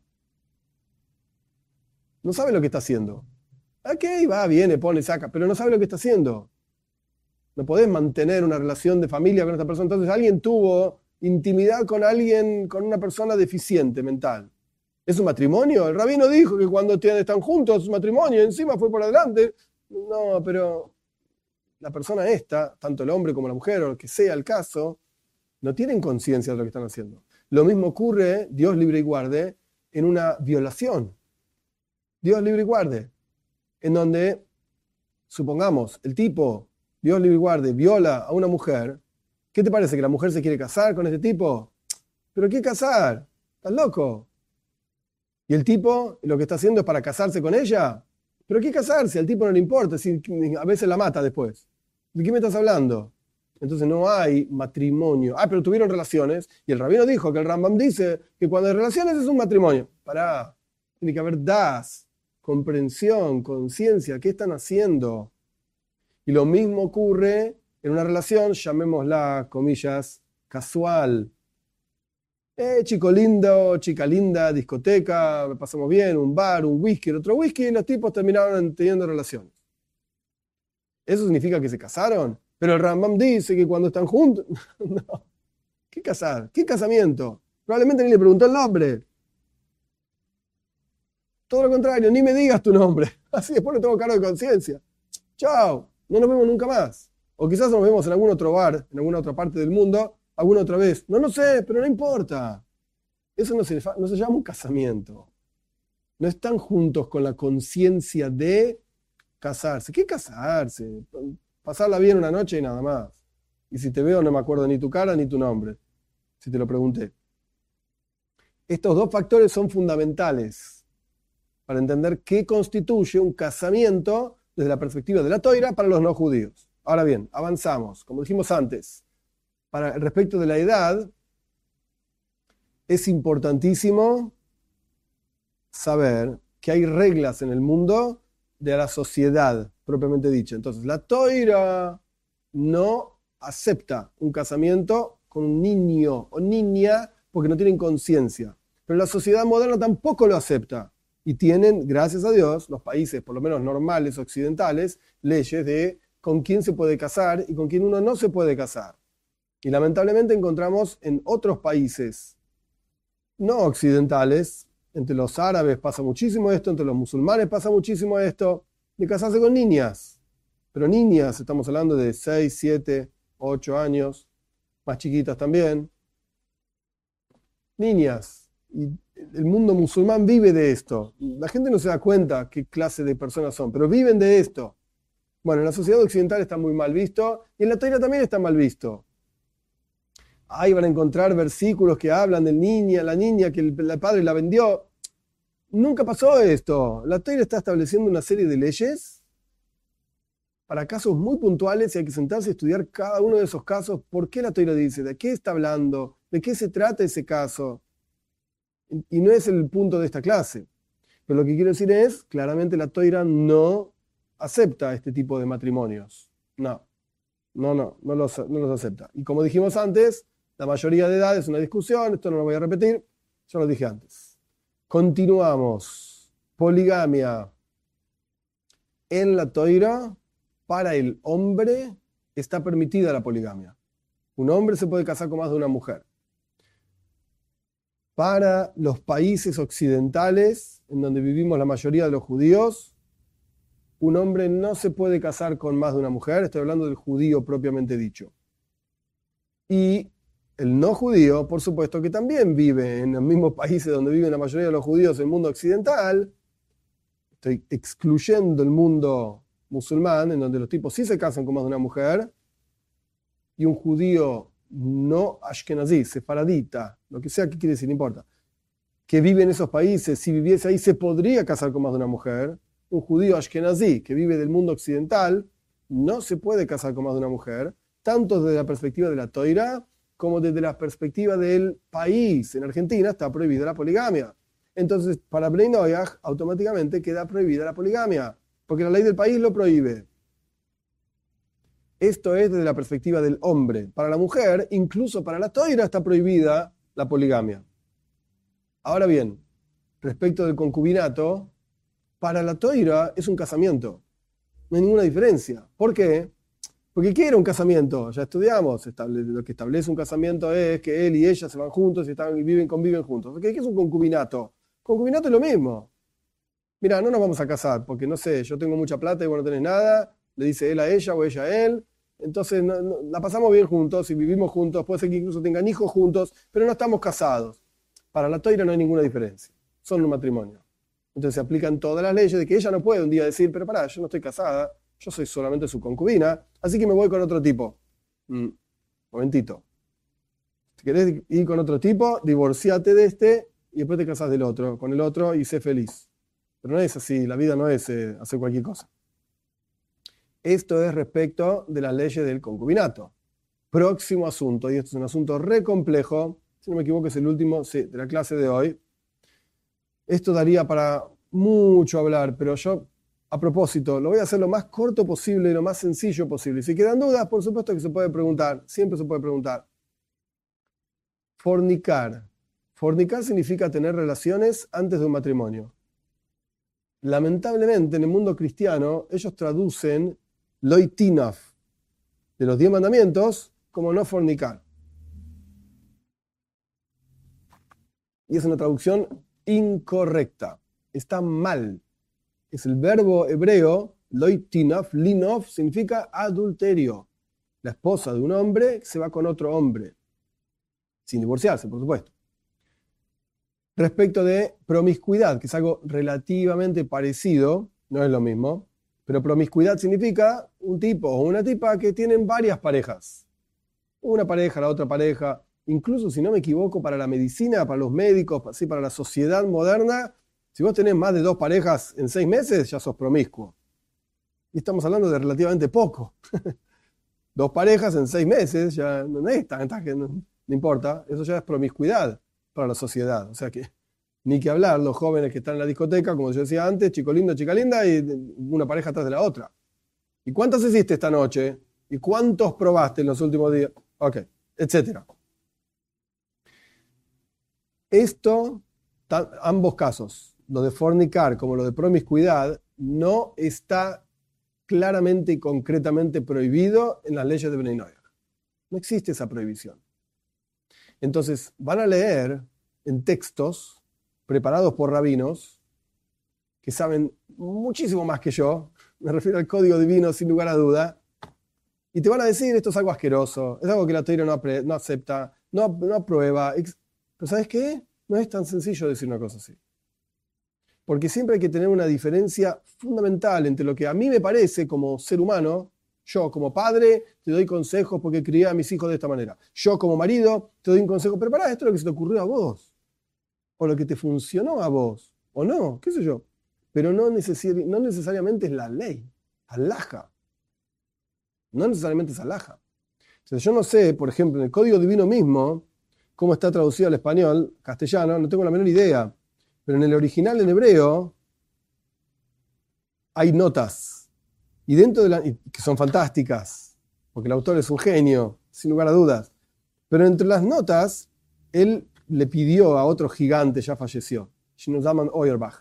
A: No sabe lo que está haciendo. Ok, va, viene, pone, saca, pero no sabe lo que está haciendo. No podés mantener una relación de familia con esta persona. Entonces alguien tuvo intimidad con alguien, con una persona deficiente mental. ¿Es un matrimonio? El rabino dijo que cuando están juntos es un matrimonio, encima fue por adelante. No, pero la persona esta, tanto el hombre como la mujer, o lo que sea el caso, no tienen conciencia de lo que están haciendo. Lo mismo ocurre, Dios libre y guarde, en una violación. Dios libre y guarde. En donde, supongamos, el tipo, Dios libre y guarde, viola a una mujer. ¿Qué te parece? ¿Que la mujer se quiere casar con este tipo? ¿Pero qué casar? ¿Estás loco? ¿Y el tipo lo que está haciendo es para casarse con ella? ¿Pero qué casarse? Al tipo no le importa, si a veces la mata después. ¿De qué me estás hablando? Entonces no hay matrimonio. Ah, pero tuvieron relaciones. Y el rabino dijo que el Rambam dice que cuando hay relaciones es un matrimonio. Pará, tiene que haber das, comprensión, conciencia. ¿Qué están haciendo? Y lo mismo ocurre en una relación, llamémosla, comillas, casual. Chico lindo, chica linda, discoteca, pasamos bien, un bar, un whisky, el otro whisky, y los tipos terminaron teniendo relaciones. ¿Eso significa que se casaron? Pero el Rambam dice que cuando están juntos... No. ¿Qué casar? ¿Qué casamiento? Probablemente ni le preguntó el nombre. Todo lo contrario, ni me digas tu nombre. Así después no tengo cargo de conciencia. Chao, no nos vemos nunca más. O quizás nos vemos en algún otro bar, en alguna otra parte del mundo, alguna otra vez. No sé, pero no importa. Eso no se llama un casamiento. No están juntos con la conciencia de casarse. ¿Qué casarse? Pasarla bien una noche y nada más. Y si te veo no me acuerdo ni tu cara ni tu nombre, si te lo pregunté. Estos dos factores son fundamentales para entender qué constituye un casamiento desde la perspectiva de la Toira para los no judíos. Ahora bien, avanzamos. Como dijimos antes, respecto de la edad, es importantísimo saber que hay reglas en el mundo de la sociedad, propiamente dicha. Entonces, la Toira no acepta un casamiento con un niño o niña porque no tienen conciencia. Pero la sociedad moderna tampoco lo acepta. Y tienen, gracias a Dios, los países, por lo menos normales, occidentales, leyes de con quién se puede casar y con quién uno no se puede casar. Y lamentablemente encontramos en otros países no occidentales, entre los árabes pasa muchísimo esto, entre los musulmanes pasa muchísimo esto, de casarse con niñas. Pero niñas, estamos hablando de 6, 7, 8 años, más chiquitas también. Niñas. Y el mundo musulmán vive de esto. La gente no se da cuenta qué clase de personas son, pero viven de esto. Bueno, en la sociedad occidental está muy mal visto y en la Torá también está mal visto. Ahí van a encontrar versículos que hablan de la niña que el padre la vendió. Nunca pasó esto. La Torá está estableciendo una serie de leyes para casos muy puntuales y hay que sentarse a estudiar cada uno de esos casos. ¿Por qué la Torá dice? ¿De qué está hablando? ¿De qué se trata ese caso? Y no es el punto de esta clase. Pero lo que quiero decir es, claramente la Torá no acepta este tipo de matrimonios. No los acepta. Y como dijimos antes, la mayoría de edad es una discusión, esto no lo voy a repetir, ya lo dije antes. Continuamos. Poligamia. En la Torá, para el hombre, está permitida la poligamia. Un hombre se puede casar con más de una mujer. Para los países occidentales, en donde vivimos la mayoría de los judíos, un hombre no se puede casar con más de una mujer, estoy hablando del judío propiamente dicho. Y el no judío, por supuesto, que también vive en los mismos países donde viven la mayoría de los judíos en el mundo occidental, estoy excluyendo el mundo musulmán, en donde los tipos sí se casan con más de una mujer, y un judío no ashkenazí, sefaradita, lo que sea que quiere decir, no importa, que vive en esos países, si viviese ahí se podría casar con más de una mujer. Un judío ashkenazí que vive del mundo occidental no se puede casar con más de una mujer, tanto desde la perspectiva de la Toira como desde la perspectiva del país. En Argentina está prohibida la poligamia. Entonces, para Bnei Noach, automáticamente queda prohibida la poligamia, porque la ley del país lo prohíbe. Esto es desde la perspectiva del hombre. Para la mujer, incluso para la Toira, está prohibida la poligamia. Ahora bien, respecto del concubinato, para la Toira es un casamiento. No hay ninguna diferencia. ¿Por qué? Porque ¿qué era un casamiento? Ya estudiamos. Lo que establece un casamiento es que él y ella se van juntos y conviven juntos. ¿Qué es un concubinato? Concubinato es lo mismo. Mira, no nos vamos a casar porque, no sé, yo tengo mucha plata y vos no tenés nada. Le dice él a ella o ella a él. Entonces la pasamos bien juntos y vivimos juntos. Puede ser que incluso tengan hijos juntos, pero no estamos casados. Para la Toira no hay ninguna diferencia. Son un matrimonio. Entonces se aplican todas las leyes de que ella no puede un día decir, pero pará, yo no estoy casada, yo soy solamente su concubina, así que me voy con otro tipo. Momentito. Si querés ir con otro tipo, divorciate de este y después te casás con el otro y sé feliz. Pero no es así, la vida no es hacer cualquier cosa. Esto es respecto de las leyes del concubinato. Próximo asunto, y esto es un asunto re complejo, si no me equivoco es el último de la clase de hoy. Esto daría para mucho hablar, pero yo, a propósito, lo voy a hacer lo más corto posible y lo más sencillo posible. Si quedan dudas, por supuesto que se puede preguntar, siempre se puede preguntar. Fornicar. Fornicar significa tener relaciones antes de un matrimonio. Lamentablemente, en el mundo cristiano, ellos traducen loitinaf, de los 10 mandamientos, como no fornicar. Y es una traducción incorrecta. Está mal. Es el verbo hebreo, loitinaf, linov, significa adulterio. La esposa de un hombre se va con otro hombre. Sin divorciarse, por supuesto. Respecto de promiscuidad, que es algo relativamente parecido, no es lo mismo, pero promiscuidad significa un tipo o una tipa que tienen varias parejas. Una pareja, la otra pareja. Incluso, si no me equivoco, para la medicina, para los médicos, así para la sociedad moderna, si vos tenés más de 2 parejas en 6 meses, ya sos promiscuo. Y estamos hablando de relativamente poco. 2 parejas en 6 meses, ya no es tanta que no importa. Eso ya es promiscuidad para la sociedad. O sea que ni que hablar, los jóvenes que están en la discoteca, como yo decía antes, chico lindo, chica linda, y una pareja atrás de la otra. ¿Y cuántas hiciste esta noche? ¿Y cuántos probaste en los últimos días? Ok, etcétera. Esto, ambos casos, lo de fornicar como lo de promiscuidad, no está claramente y concretamente prohibido en las leyes de Bnei Noach. No existe esa prohibición. Entonces, van a leer en textos preparados por rabinos que saben muchísimo más que yo, me refiero al código divino sin lugar a duda, y te van a decir, esto es algo asqueroso, es algo que la Torá no acepta, no aprueba. Pero ¿sabes qué? No es tan sencillo decir una cosa así. Porque siempre hay que tener una diferencia fundamental entre lo que a mí me parece como ser humano. Yo como padre te doy consejos porque crié a mis hijos de esta manera. Yo como marido te doy un consejo, pero pará, esto es lo que se te ocurrió a vos. O lo que te funcionó a vos. O no, qué sé yo. Pero no necesariamente es la ley. Halajá. No necesariamente es halajá. Entonces yo no sé, por ejemplo, en el Código Divino mismo, cómo está traducido al español, castellano, no tengo la menor idea. Pero en el original en hebreo hay notas. Y dentro de que son fantásticas, porque el autor es un genio, sin lugar a dudas. Pero entre las notas, él le pidió a otro gigante, ya falleció, Shinozaman Auerbach,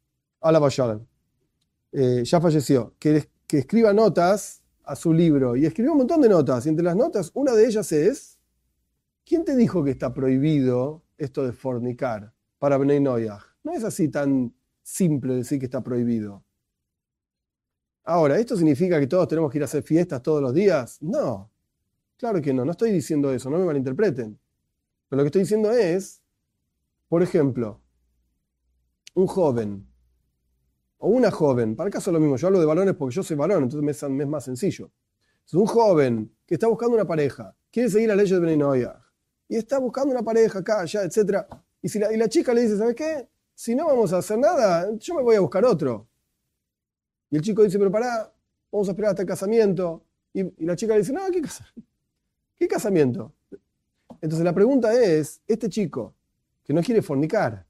A: ya falleció, que escriba notas a su libro. Y escribió un montón de notas. Y entre las notas, una de ellas es, ¿quién te dijo que está prohibido esto de fornicar para Bnei Noach? No es así tan simple decir que está prohibido. Ahora, ¿esto significa que todos tenemos que ir a hacer fiestas todos los días? No, claro que no. No estoy diciendo eso, no me malinterpreten. Pero lo que estoy diciendo es, por ejemplo, un joven o una joven, para el caso es lo mismo, yo hablo de varones porque yo soy varón, entonces me es más sencillo. Es un joven que está buscando una pareja, quiere seguir la ley de Bnei Noach, y está buscando una pareja acá, allá, etc. Y la chica le dice, ¿sabes qué? Si no vamos a hacer nada, yo me voy a buscar otro. Y el chico dice, pero pará, vamos a esperar hasta el casamiento. Y la chica le dice, no, ¿qué casamiento? Entonces la pregunta es, este chico que no quiere fornicar,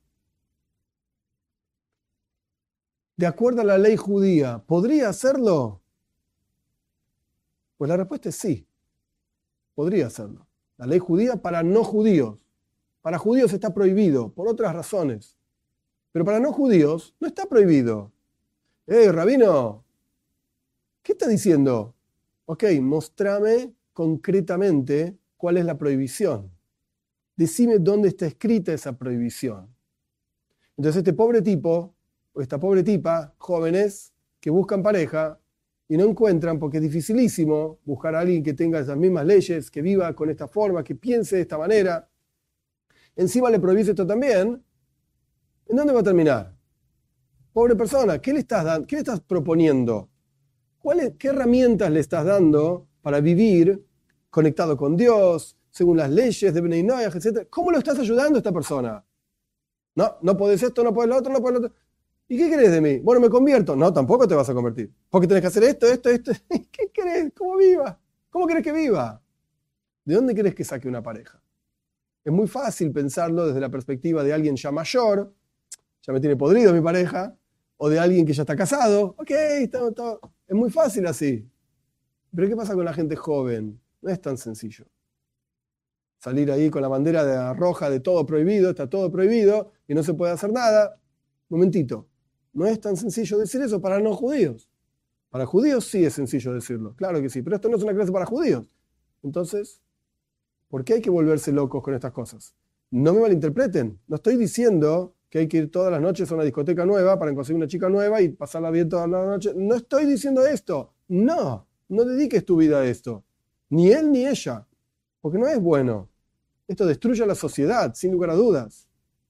A: de acuerdo a la ley judía, ¿podría hacerlo? Pues la respuesta es sí, podría hacerlo. La ley judía para no judíos. Para judíos está prohibido, por otras razones. Pero para no judíos no está prohibido. Rabino, ¿qué está diciendo? Ok, mostrame concretamente cuál es la prohibición. Decime dónde está escrita esa prohibición. Entonces este pobre tipo, o esta pobre tipa, jóvenes que buscan pareja y no encuentran, porque es dificilísimo buscar a alguien que tenga esas mismas leyes, que viva con esta forma, que piense de esta manera. Encima le prohibís esto también. ¿En dónde va a terminar? Pobre persona, ¿qué le estás proponiendo? ¿Qué herramientas le estás dando para vivir conectado con Dios, según las leyes de Bnei Noach, etc.? ¿Cómo lo estás ayudando a esta persona? No podés esto, no podés lo otro, no podés lo otro. ¿Y qué querés de mí? Bueno, me convierto. No, tampoco te vas a convertir. Porque tenés que hacer esto. ¿Qué querés? ¿Cómo viva? ¿Cómo querés que viva? ¿De dónde querés que saque una pareja? Es muy fácil pensarlo desde la perspectiva de alguien ya mayor, ya me tiene podrido mi pareja, o de alguien que ya está casado. Ok, todo. Es muy fácil así. Pero ¿qué pasa con la gente joven? No es tan sencillo. Salir ahí con la bandera roja de todo prohibido, está todo prohibido y no se puede hacer nada. Momentito. No es tan sencillo decir eso para no judíos. Para judíos sí es sencillo decirlo, claro que sí, pero esto no es una clase para judíos. Entonces, ¿por qué hay que volverse locos con estas cosas? No me malinterpreten, no estoy diciendo que hay que ir todas las noches a una discoteca nueva para conseguir una chica nueva y pasarla bien todas las noches. No estoy diciendo esto. No, no dediques tu vida a esto. Ni él ni ella, porque no es bueno. Esto destruye a la sociedad, sin lugar a dudas.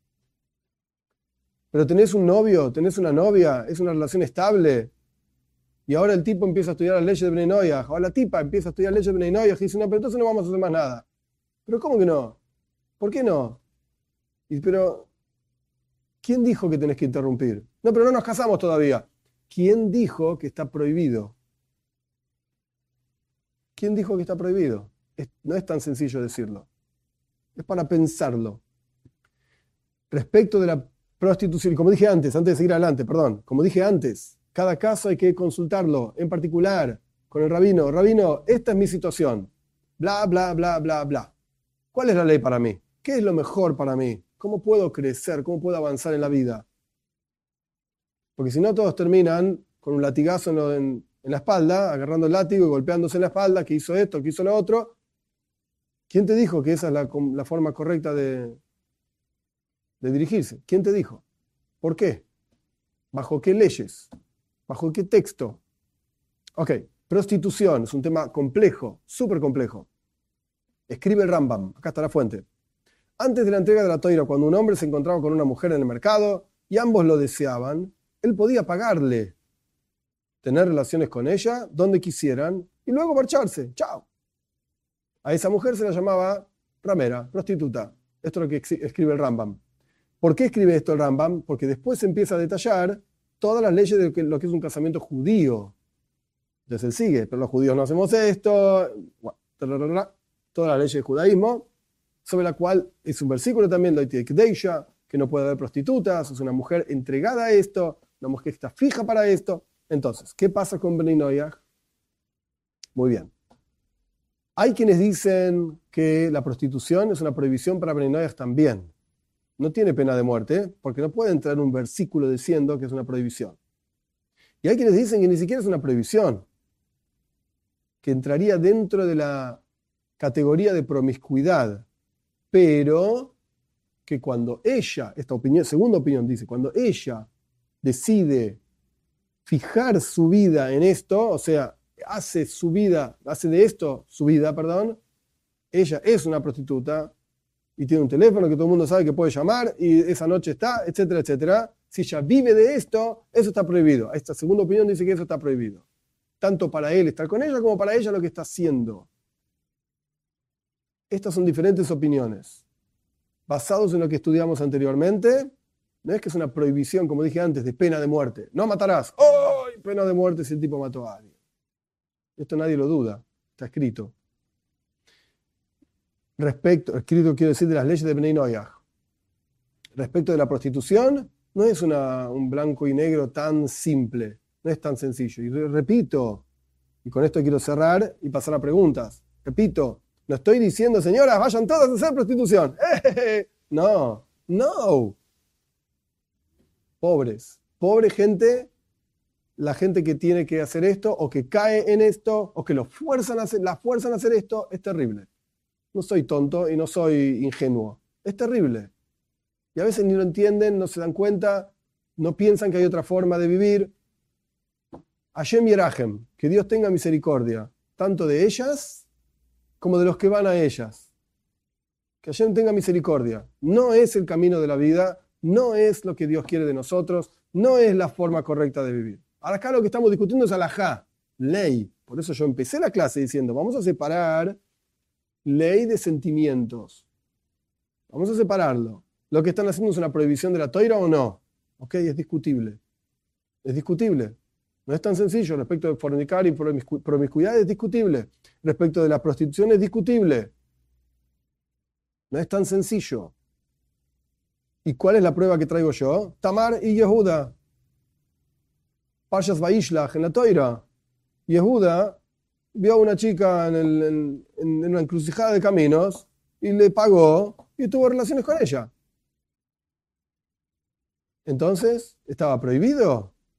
A: Pero tenés un novio, tenés una novia, es una relación estable. Y ahora el tipo empieza a estudiar las leyes de Bnei Noyaj, o la tipa empieza a estudiar las leyes de Bnei Noyaj y dice, no, pero entonces no vamos a hacer más nada. ¿Pero cómo que no? ¿Por qué no? Pero, ¿quién dijo que tenés que interrumpir? No, pero no nos casamos todavía. ¿Quién dijo que está prohibido? ¿Quién dijo que está prohibido? No es tan sencillo decirlo. Es para pensarlo. Respecto de la prostitución, como dije antes de seguir adelante, perdón, como dije antes, cada caso hay que consultarlo en particular con el rabino. Rabino, esta es mi situación. Bla, bla, bla, bla, bla. ¿Cuál es la ley para mí? ¿Qué es lo mejor para mí? ¿Cómo puedo crecer? ¿Cómo puedo avanzar en la vida? Porque si no, todos terminan con un latigazo en la espalda, agarrando el látigo y golpeándose en la espalda, que hizo esto, que hizo lo otro. ¿Quién te dijo que esa es la forma correcta de dirigirse? ¿Quién te dijo? ¿Por qué? ¿Bajo qué leyes? ¿Bajo qué texto? Ok, prostitución es un tema complejo, súper complejo. Escribe el Rambam, acá está la fuente. Antes de la entrega de la Toira, cuando un hombre se encontraba con una mujer en el mercado y ambos lo deseaban, él podía pagarle, tener relaciones con ella donde quisieran y luego marcharse. ¡Chao! A esa mujer se la llamaba ramera, prostituta. Esto es lo que escribe el Rambam. ¿Por qué escribe esto el Rambam? Porque después empieza a detallar todas las leyes de lo que es un casamiento judío. Entonces él sigue, pero los judíos no hacemos esto, todas las leyes del judaísmo, sobre la cual es un versículo también, que no puede haber prostitutas, es una mujer entregada a esto, una mujer que está fija para esto. Entonces, ¿qué pasa con Bnei Noyaj? Muy bien. Hay quienes dicen que la prostitución es una prohibición para Bnei Noyaj también. No tiene pena de muerte, porque no puede entrar un versículo diciendo que es una prohibición. Y hay quienes dicen que ni siquiera es una prohibición, que entraría dentro de la categoría de promiscuidad, pero que cuando ella, esta opinión, segunda opinión dice, cuando ella decide fijar su vida en esto, o sea, hace de esto su vida, ella es una prostituta y tiene un teléfono que todo el mundo sabe que puede llamar y esa noche está, etcétera, etcétera. Si ella vive de esto, eso está prohibido. Esta segunda opinión dice que eso está prohibido. Tanto para él estar con ella como para ella lo que está haciendo. Estas son diferentes opiniones. Basados en lo que estudiamos anteriormente, no es que es una prohibición, como dije antes, de pena de muerte. No matarás. ¡Oh! Pena de muerte si el tipo mató a alguien. Esto nadie lo duda. Está escrito. Escrito quiero decir de las leyes de Bnei Noyaj. Respecto de la prostitución, no es un blanco y negro tan simple. No es tan sencillo. Y repito, y con esto quiero cerrar y pasar a preguntas. Repito, no estoy diciendo, señoras, vayan todas a hacer prostitución. No, no. Pobres. Pobre gente, la gente que tiene que hacer esto, o que cae en esto, o que la fuerzan a hacer esto, es terrible. No soy tonto y no soy ingenuo. Es terrible. Y a veces ni lo entienden, no se dan cuenta, no piensan que hay otra forma de vivir. Hashem Yerahem, que Dios tenga misericordia, tanto de ellas como de los que van a ellas. Que Hashem tenga misericordia. No es el camino de la vida, no es lo que Dios quiere de nosotros, no es la forma correcta de vivir. Ahora acá lo que estamos discutiendo es alajá, ley. Por eso yo empecé la clase diciendo, vamos a separar ley de sentimientos. Vamos a separarlo. ¿Lo que están haciendo es una prohibición de la toira o no? Ok, es discutible. Es discutible. No es tan sencillo. Respecto de fornicar y promiscuidad es discutible. Respecto de la prostitución es discutible. No es tan sencillo. ¿Y cuál es la prueba que traigo yo? Tamar y Yehuda. Parshas Vayishlach en la toira. Yehuda vio a una chica en una encrucijada de caminos y le pagó y tuvo relaciones con ella. Entonces, ¿estaba prohibido?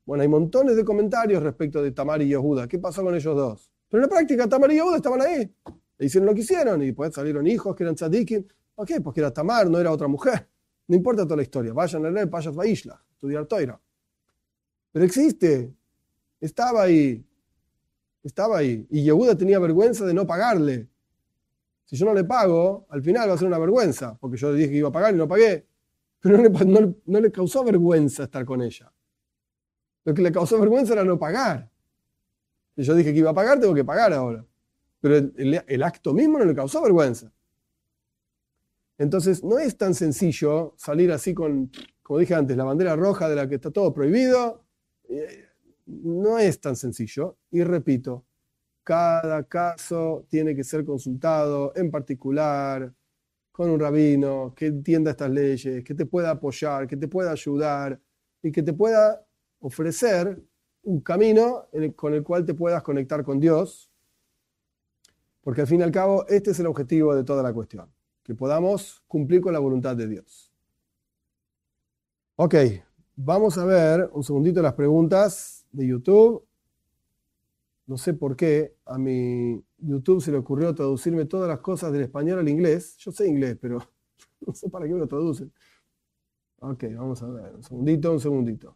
A: Bueno, hay montones de comentarios respecto de Tamar y Yehuda. ¿Qué pasó con ellos dos? Pero en la práctica, Tamar y Yehuda estaban ahí. Le hicieron lo que hicieron y después salieron hijos que eran tzadikim. ¿Por qué? Porque era Tamar, no era otra mujer. No importa toda la historia. Vayan a leer Payas Vaishla, estudiar Toira. Pero existe. Estaba ahí. Estaba ahí. Y Yehuda tenía vergüenza de no pagarle. Si yo no le pago, al final va a ser una vergüenza. Porque yo le dije que iba a pagar y no pagué. Pero no le causó vergüenza estar con ella. Lo que le causó vergüenza era no pagar. Si yo dije que iba a pagar, tengo que pagar ahora. Pero el acto mismo no le causó vergüenza. Entonces, no es tan sencillo salir así con, como dije antes, la bandera roja de la que está todo prohibido. No es tan sencillo. Y repito, cada caso tiene que ser consultado en particular con un rabino que entienda estas leyes, que te pueda apoyar, que te pueda ayudar y que te pueda ofrecer un camino con el cual te puedas conectar con Dios. Porque al fin y al cabo, este es el objetivo de toda la cuestión. Que podamos cumplir con la voluntad de Dios. Ok, vamos a ver un segundito las preguntas de YouTube. No sé por qué a mi YouTube se le ocurrió traducirme todas las cosas del español al inglés. Yo sé inglés, pero no sé para qué me lo traducen. Ok, vamos a ver. Un segundito.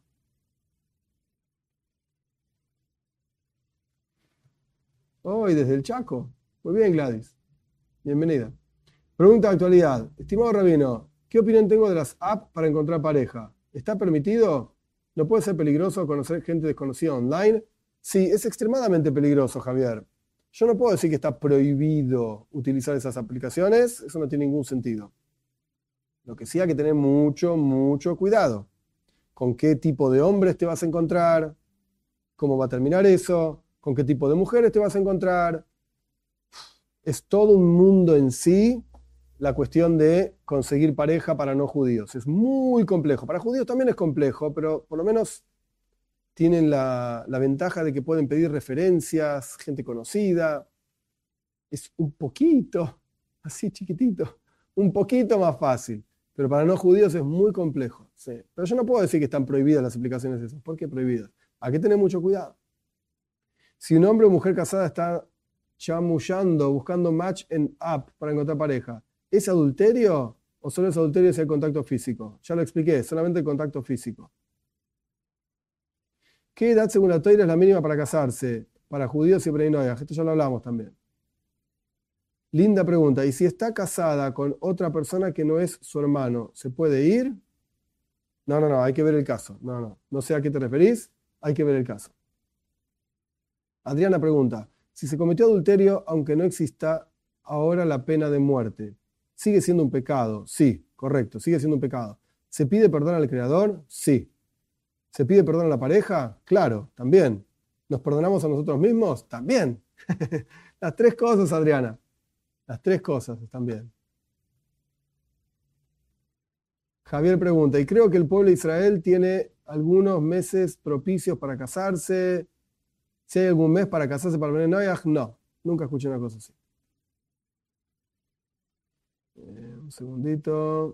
A: Hoy desde el Chaco. Muy bien, Gladys. Bienvenida. Pregunta de actualidad. Estimado rabino, ¿qué opinión tengo de las apps para encontrar pareja? ¿Está permitido? ¿No puede ser peligroso conocer gente desconocida online? Sí, es extremadamente peligroso, Javier. Yo no puedo decir que está prohibido utilizar esas aplicaciones. Eso no tiene ningún sentido. Lo que sí hay que tener mucho, mucho cuidado. ¿Con qué tipo de hombres te vas a encontrar? ¿Cómo va a terminar eso? ¿Con qué tipo de mujeres te vas a encontrar? Es todo un mundo en sí la cuestión de conseguir pareja para no judíos. Es muy complejo. Para judíos también es complejo, pero por lo menos tienen la ventaja de que pueden pedir referencias, gente conocida. Es un poquito, así chiquitito, un poquito más fácil. Pero para no judíos es muy complejo. Sí. Pero yo no puedo decir que están prohibidas las aplicaciones esas. ¿Por qué prohibidas? Hay que tener mucho cuidado. Si un hombre o mujer casada está chamullando, buscando match en app para encontrar pareja, ¿es adulterio o solo es adulterio si hay contacto físico? Ya lo expliqué, solamente el contacto físico. ¿Qué edad según la Toira es la mínima para casarse? Para judíos y Bnei Noach. Esto ya lo hablamos también. Linda pregunta. ¿Y si está casada con otra persona que no es su hermano, se puede ir? No, hay que ver el caso. No sé a qué te referís, hay que ver el caso. Adriana pregunta. Si se cometió adulterio, aunque no exista ahora la pena de muerte, ¿sigue siendo un pecado? Sí, correcto, sigue siendo un pecado. ¿Se pide perdón al Creador? Sí. ¿Se pide perdón a la pareja? Claro, también. ¿Nos perdonamos a nosotros mismos? También. Las tres cosas, Adriana. Las tres cosas están bien. Javier pregunta, y creo que el pueblo de Israel tiene algunos meses propicios para casarse. Si hay algún mes para casarse para Bnei Noach, no. Nunca escuché una cosa así. Un segundito.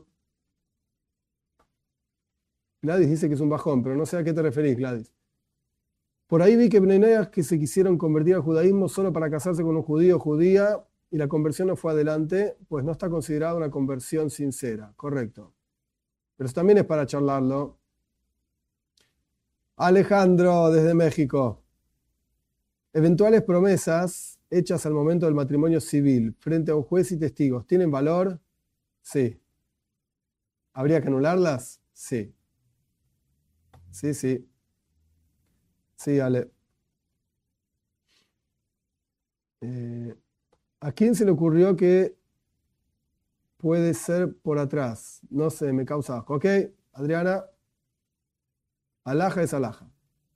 A: Gladys dice que es un bajón, pero no sé a qué te referís, Gladys. Por ahí vi que Bnei Noach que se quisieron convertir al judaísmo solo para casarse con un judío o judía y la conversión no fue adelante, pues no está considerada una conversión sincera. Correcto. Pero eso también es para charlarlo. Alejandro, desde México. Eventuales promesas hechas al momento del matrimonio civil frente a un juez y testigos, ¿tienen valor? Sí. ¿Habría que anularlas? Sí. Sí. Sí, Ale. ¿A quién se le ocurrió que puede ser por atrás? No sé, me causa asco. Ok, Adriana. Alhaja es alhaja.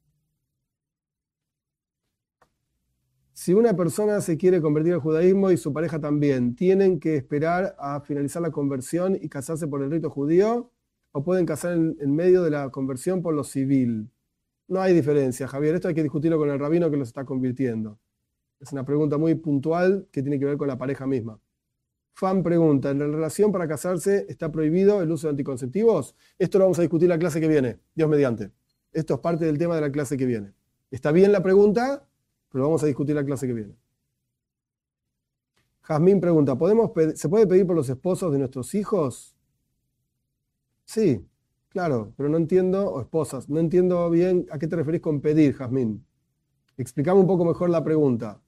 A: Si una persona se quiere convertir al judaísmo y su pareja también, ¿tienen que esperar a finalizar la conversión y casarse por el rito judío? ¿O pueden casar en medio de la conversión por lo civil? No hay diferencia, Javier. Esto hay que discutirlo con el rabino que los está convirtiendo. Es una pregunta muy puntual que tiene que ver con la pareja misma. Fan pregunta, ¿en la relación para casarse está prohibido el uso de anticonceptivos? Esto lo vamos a discutir la clase que viene, Dios mediante. Esto es parte del tema de la clase que viene. Está bien la pregunta, pero vamos a discutir la clase que viene. Jazmín pregunta, ¿se puede pedir por los esposos de nuestros hijos? Sí, claro, pero no entiendo, o esposas, no entiendo bien a qué te referís con pedir, Jazmín. Explícame un poco mejor la pregunta.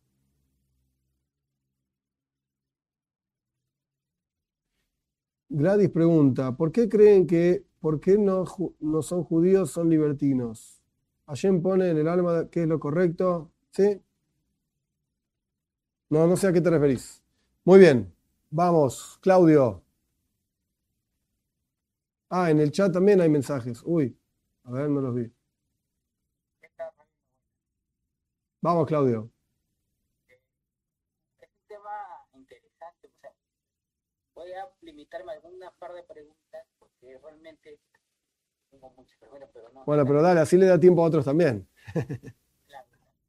A: Gladys pregunta, ¿por qué creen que, por qué no son judíos, son libertinos? Hashem pone en el alma qué es lo correcto, ¿sí? No sé a qué te referís. Muy bien, vamos, Claudio. Ah, en el chat también hay mensajes. Uy, a ver, no los vi. Vamos, Claudio.
B: Es un tema interesante. O sea, voy a limitarme a alguna par de preguntas porque realmente tengo muchas preguntas, pero no.
A: Bueno, pero dale, así le da tiempo a otros también.
B: Claro,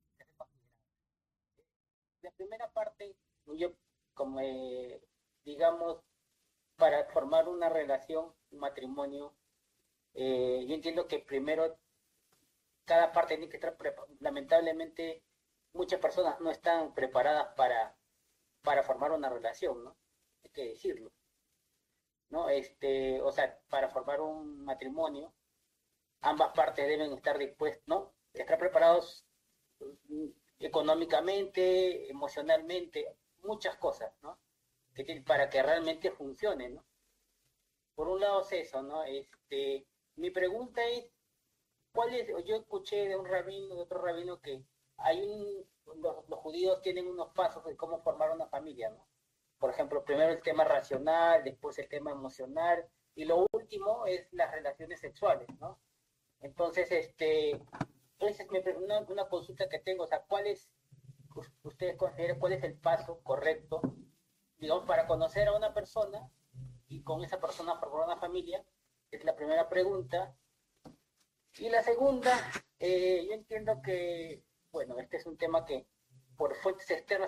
B: la primera parte, yo como digamos, para formar una relación, un matrimonio, yo entiendo que primero cada parte tiene que estar preparada. Lamentablemente, muchas personas no están preparadas para formar una relación, ¿no? Hay que decirlo, ¿no? O sea, para formar un matrimonio, ambas partes deben estar dispuestas, ¿no? Estar preparados económicamente, emocionalmente, muchas cosas, ¿no? Para que realmente funcione, ¿no? Por un lado es eso, ¿no? Mi pregunta es, yo escuché de un rabino, de otro rabino, que los judíos tienen unos pasos de cómo formar una familia, ¿no? Por ejemplo, primero el tema racional, después el tema emocional, y lo último es las relaciones sexuales, ¿no? Entonces, entonces una consulta que tengo, o sea, ustedes consideran cuál es el paso correcto, digamos, para conocer a una persona y con esa persona formar una familia? Es la primera pregunta. Y la segunda, yo entiendo que, bueno, este es un tema que por fuentes externas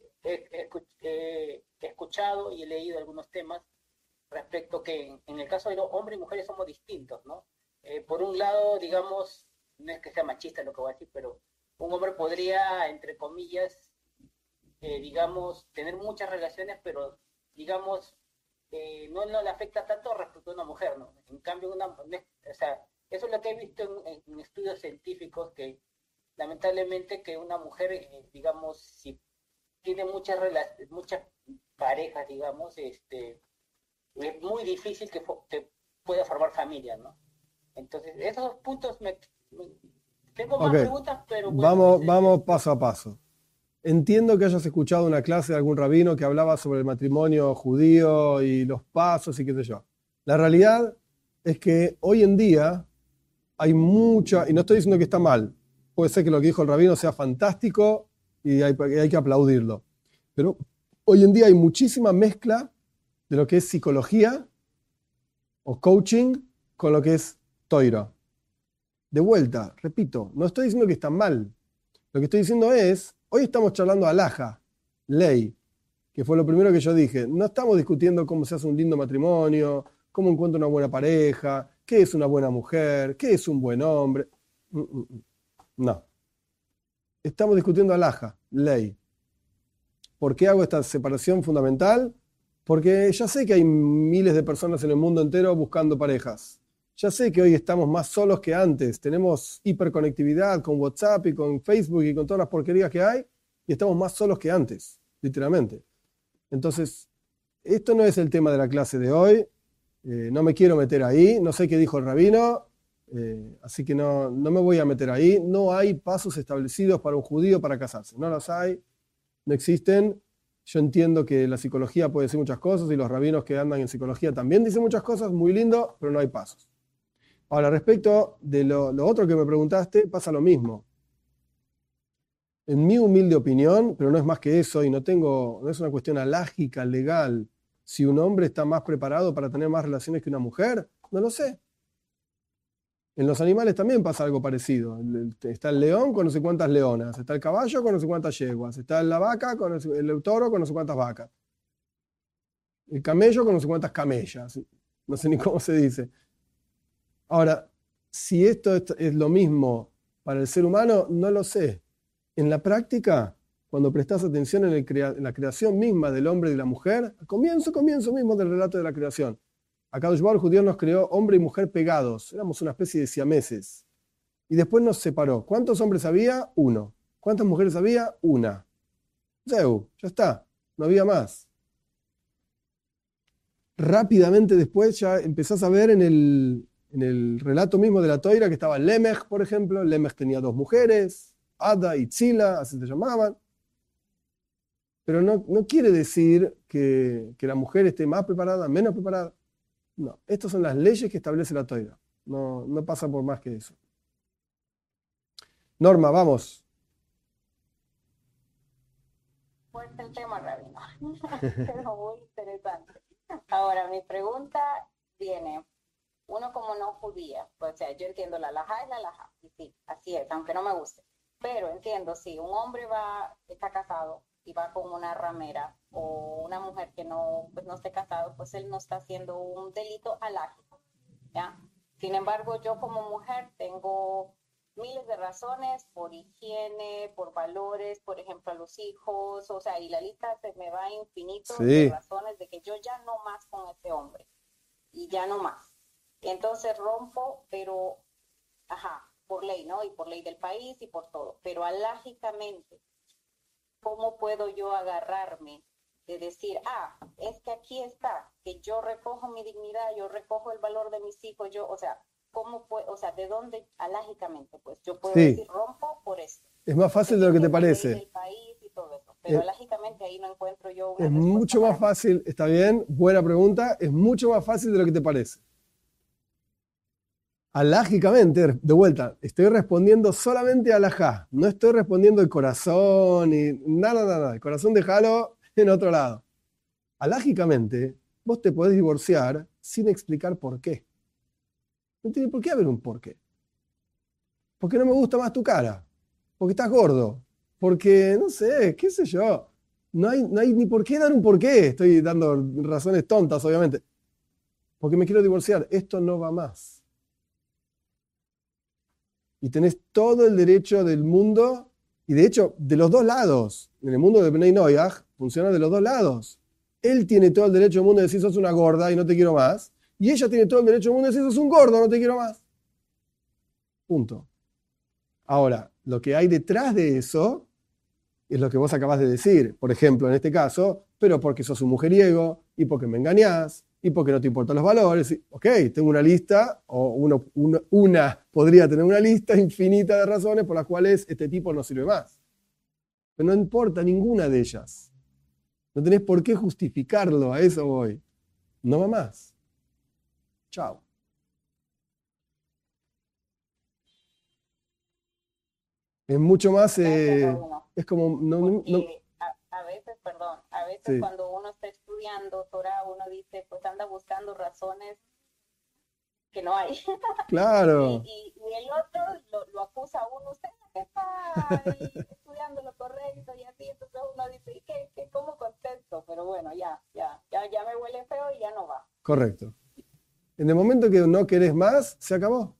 B: he escuchado y he leído algunos temas respecto que en el caso de los hombres y mujeres somos distintos, ¿no? Por un lado, digamos, no es que sea machista lo que voy a decir, pero un hombre podría, entre comillas, digamos, tener muchas relaciones, pero, digamos, no le afecta tanto respecto a una mujer, ¿no? En cambio, o sea, eso es lo que he visto en estudios científicos, que lamentablemente que una mujer, digamos, si tiene muchas parejas, digamos, es muy difícil que pueda formar familia, ¿no? Entonces, esos dos puntos tengo
A: Ok,
B: más preguntas, pero bueno,
A: vamos paso a paso. Entiendo que hayas escuchado una clase de algún rabino que hablaba sobre el matrimonio judío y los pasos y qué sé yo. La realidad es que hoy en día hay mucha, y no estoy diciendo que está mal, puede ser que lo que dijo el rabino sea fantástico y hay que aplaudirlo, pero hoy en día hay muchísima mezcla de lo que es psicología o coaching con lo que es toira. De vuelta, repito, no estoy diciendo que está mal. Lo que estoy diciendo es, hoy estamos charlando alhaja, ley, que fue lo primero que yo dije. No estamos discutiendo cómo se hace un lindo matrimonio, cómo encuentro una buena pareja, qué es una buena mujer, qué es un buen hombre. No. Estamos discutiendo alhaja, ley. ¿Por qué hago esta separación fundamental? Porque ya sé que hay miles de personas en el mundo entero buscando parejas. Ya sé que hoy estamos más solos que antes. Tenemos hiperconectividad con WhatsApp y con Facebook y con todas las porquerías que hay, y estamos más solos que antes, literalmente. Entonces, esto no es el tema de la clase de hoy. No me quiero meter ahí. No sé qué dijo el rabino, así que no me voy a meter ahí. No hay pasos establecidos para un judío para casarse. No los hay, no existen. Yo entiendo que la psicología puede decir muchas cosas y los rabinos que andan en psicología también dicen muchas cosas, muy lindo, pero no hay pasos. Ahora, respecto de lo otro que me preguntaste, pasa lo mismo. En mi humilde opinión, pero no es más que eso, y no es una cuestión alágica, legal, si un hombre está más preparado para tener más relaciones que una mujer, no lo sé. En los animales también pasa algo parecido. Está el león con no sé cuántas leonas, está el caballo con no sé cuántas yeguas, está la vaca con el toro con no sé cuántas vacas, el camello con no sé cuántas camellas, no sé ni cómo se dice. Ahora, si esto es lo mismo para el ser humano, no lo sé. En la práctica, cuando prestas atención en la creación misma del hombre y de la mujer, al comienzo mismo del relato de la creación, Akadosh Baruj Hu, Dios nos creó hombre y mujer pegados, éramos una especie de siameses. Y después nos separó. ¿Cuántos hombres había? Uno. ¿Cuántas mujeres había? Una. Zeu, ya está, no había más. Rápidamente después ya empezás a ver en el relato mismo de la Toira que estaba Lemech, por ejemplo. Lemech tenía dos mujeres, Ada y Tzila, así se llamaban. Pero no quiere decir que la mujer esté más preparada, menos preparada. No, estas son las leyes que establece la Toira. No pasa por más que eso. Norma, vamos.
C: Fuerte el tema, Rabino, pero muy interesante. Ahora, mi pregunta viene, uno como no judía, pues, o sea, yo entiendo la halajá es la halajá, y sí, así es, aunque no me guste, pero entiendo, si un hombre está casado y va con una ramera o una mujer que no, pues, no esté casado, pues él no está haciendo un delito halájico, ¿ya? Sin embargo, yo como mujer tengo miles de razones por higiene, por valores, por ejemplo, a los hijos, o sea, y la lista se me va infinito de razones de que yo ya no más con este hombre, y ya no más. Y entonces rompo, pero, por ley, ¿no? Y por ley del país y por todo. Pero alágicamente, ¿cómo puedo yo agarrarme de decir, es que aquí está, que yo recojo mi dignidad, yo recojo el valor de mis hijos, o sea, ¿cómo puedo, o sea, de dónde alágicamente, pues, yo puedo decir, rompo por esto?
A: Es más fácil de lo que te parece.
C: El país y todo eso, pero alágicamente ahí no encuentro yo una
A: Es mucho más fácil, está bien, buena pregunta, es mucho más fácil de lo que te parece. Alágicamente, de vuelta, estoy respondiendo solamente a alajá, no estoy respondiendo el corazón y nada, el corazón déjalo en otro lado. Alágicamente, vos te podés divorciar sin explicar por qué. No tiene por qué haber un porqué. Porque no me gusta más tu cara. Porque estás gordo. Porque, no sé, qué sé yo. No hay ni por qué dar un porqué. Estoy dando razones tontas, obviamente. Porque me quiero divorciar. Esto no va más. Y tenés todo el derecho del mundo. Y de hecho, de los dos lados. En el mundo de Bnei Noyaj, funciona de los dos lados. Él tiene todo el derecho del mundo de decir sos una gorda y no te quiero más. Y ella tiene todo el derecho del mundo de decir sos un gordo, no te quiero más. Punto. Ahora, lo que hay detrás de eso es lo que vos acabás de decir. Por ejemplo, en este caso, pero porque sos un mujeriego, y porque me engañás, y porque no te importan los valores. Ok, tengo una lista, o una podría tener una lista infinita de razones por las cuales este tipo no sirve más. Pero no importa ninguna de ellas. No tenés por qué justificarlo, a eso voy. No va más. Chao. Es mucho más, es como,
C: a veces sí. Cuando uno está estudiando Torah, uno dice, pues anda buscando razones que no hay.
A: Claro.
C: y el otro lo acusa a uno, usted que está estudiando lo correcto y así, entonces uno dice, ¿y cómo contesto? Pero bueno, ya me huele feo y ya no va.
A: Correcto. En el momento que no querés más, se acabó.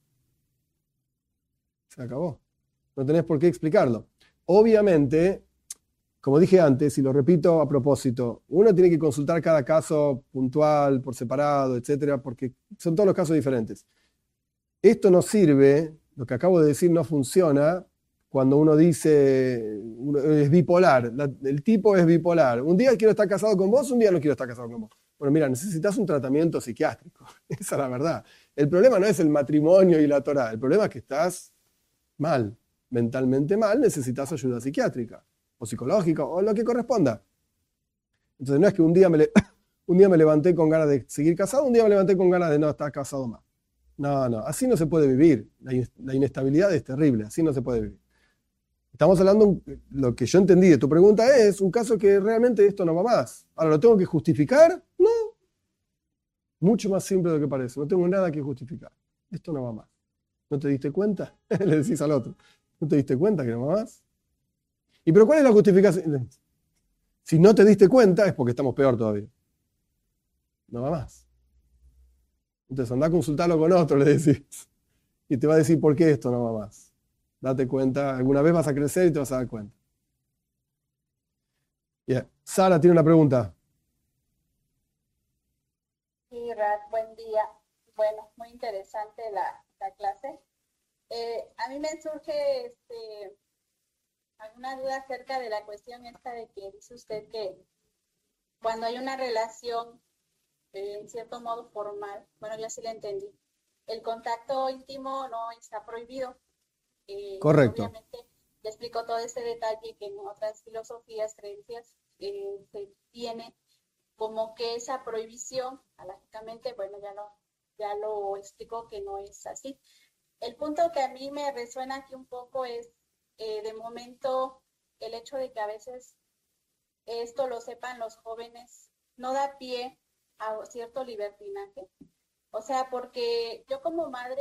A: Se acabó. No tenés por qué explicarlo. Obviamente, como dije antes, y lo repito a propósito, uno tiene que consultar cada caso puntual, por separado, etcétera, porque son todos los casos diferentes. Esto no sirve, lo que acabo de decir no funciona cuando uno dice, es bipolar, el tipo es bipolar. Un día quiero estar casado con vos, un día no quiero estar casado con vos. Bueno, mira, necesitas un tratamiento psiquiátrico. Esa es la verdad. El problema no es el matrimonio y la Torá, el problema es que estás mal, mentalmente mal, necesitas ayuda psiquiátrica o psicológica o lo que corresponda. Entonces no es que un día me levanté con ganas de seguir casado, un día me levanté con ganas de no estar casado más. No, así no se puede vivir. La inestabilidad es terrible, así no se puede vivir. Estamos hablando, lo que yo entendí de tu pregunta es un caso que realmente esto no va más. Ahora, ¿lo tengo que justificar? No. Mucho más simple de lo que parece. No tengo nada que justificar. Esto no va más. ¿No te diste cuenta? Le decís al otro. ¿No te diste cuenta que no va más? ¿Y pero cuál es la justificación? Si no te diste cuenta es porque estamos peor todavía. No va más. Entonces andá a consultarlo con otro, le decís. y te va a decir por qué esto no va más. Date cuenta, alguna vez vas a crecer y te vas a dar cuenta. Bien. Sara tiene una pregunta.
D: Sí, Rat, buen día. Bueno, muy interesante la clase. A mí me surge alguna duda acerca de la cuestión esta de que dice usted que cuando hay una relación en cierto modo formal, bueno, yo sí la entendí, el contacto íntimo no está prohibido.
A: Correcto.
D: Obviamente le explico todo ese detalle que en otras filosofías, creencias, se tiene como que esa prohibición, lógicamente, bueno, ya lo explico que no es así. El punto que a mí me resuena aquí un poco es, de momento, el hecho de que a veces esto lo sepan los jóvenes, no da pie a cierto libertinaje. O sea, porque yo como madre,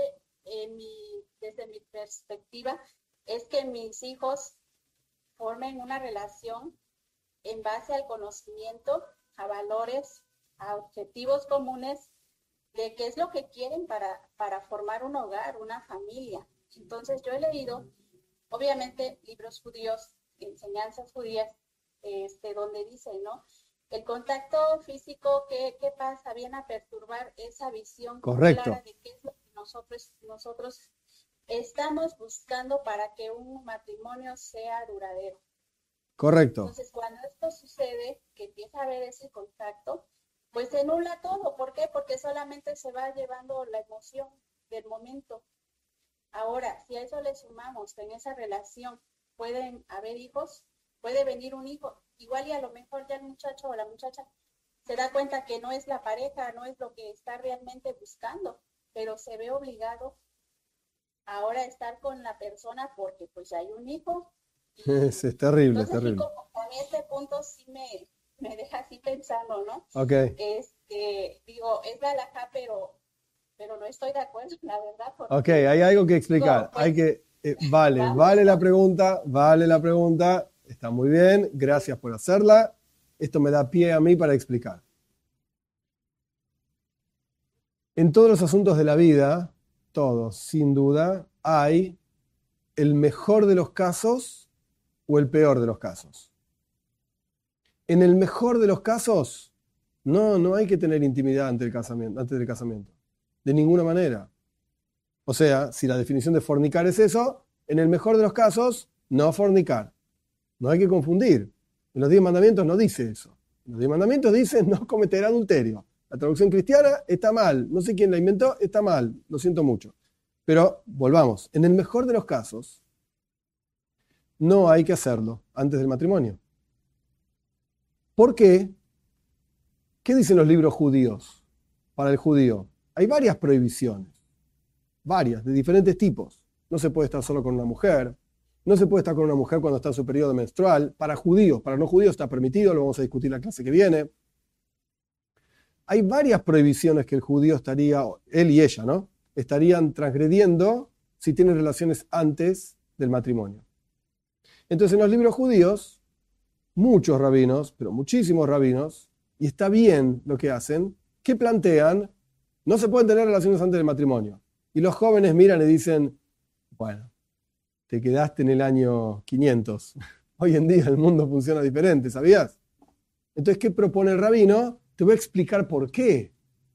D: desde mi perspectiva, es que mis hijos formen una relación en base al conocimiento, a valores, a objetivos comunes de qué es lo que quieren para formar un hogar, una familia. Entonces yo he leído, obviamente, libros judíos, enseñanzas judías, donde dicen, ¿no? El contacto físico, ¿qué pasa? Viene a perturbar esa visión clara de qué es lo que nosotros estamos buscando para que un matrimonio sea duradero.
A: Correcto.
D: Entonces, cuando esto sucede, que empieza a haber ese contacto, pues se nula todo. ¿Por qué? Porque solamente se va llevando la emoción del momento. Ahora, si a eso le sumamos que en esa relación pueden haber hijos, puede venir un hijo, igual y a lo mejor ya el muchacho o la muchacha se da cuenta que no es la pareja, no es lo que está realmente buscando, pero se ve obligado ahora a estar con la persona porque pues ya hay un hijo.
A: Es terrible,
D: entonces,
A: es terrible.
D: Sí, como a mí este punto sí me deja así pensando, ¿no?
A: Ok.
D: Digo, es la halajá, pero no estoy de acuerdo, la verdad.
A: Ok, hay algo que explicar.
D: Pues,
A: hay que, vale la pregunta, está muy bien, gracias por hacerla. Esto me da pie a mí para explicar. En todos los asuntos de la vida, todos, sin duda, hay el mejor de los casos o el peor de los casos. En el mejor de los casos, no hay que tener intimidad antes del casamiento. De ninguna manera. O sea, si la definición de fornicar es eso, en el mejor de los casos, no fornicar. No hay que confundir. En los 10 mandamientos no dice eso. En los 10 mandamientos dice no cometer adulterio. La traducción cristiana está mal. No sé quién la inventó, está mal. Lo siento mucho. Pero volvamos. En el mejor de los casos, no hay que hacerlo antes del matrimonio. ¿Por qué? ¿Qué dicen los libros judíos para el judío? Hay varias prohibiciones, varias, de diferentes tipos. No se puede estar solo con una mujer, no se puede estar con una mujer cuando está en su periodo menstrual. Para judíos, para no judíos está permitido, lo vamos a discutir en la clase que viene. Hay varias prohibiciones que el judío estaría, él y ella, ¿no? Estarían transgrediendo si tienen relaciones antes del matrimonio. Entonces en los libros judíos, muchos rabinos, pero muchísimos rabinos, y está bien lo que hacen, que plantean, no se pueden tener relaciones antes del matrimonio. Y los jóvenes miran y dicen, bueno, te quedaste en el año 500. Hoy en día el mundo funciona diferente, ¿sabías? Entonces, ¿qué propone el rabino? Te voy a explicar por qué.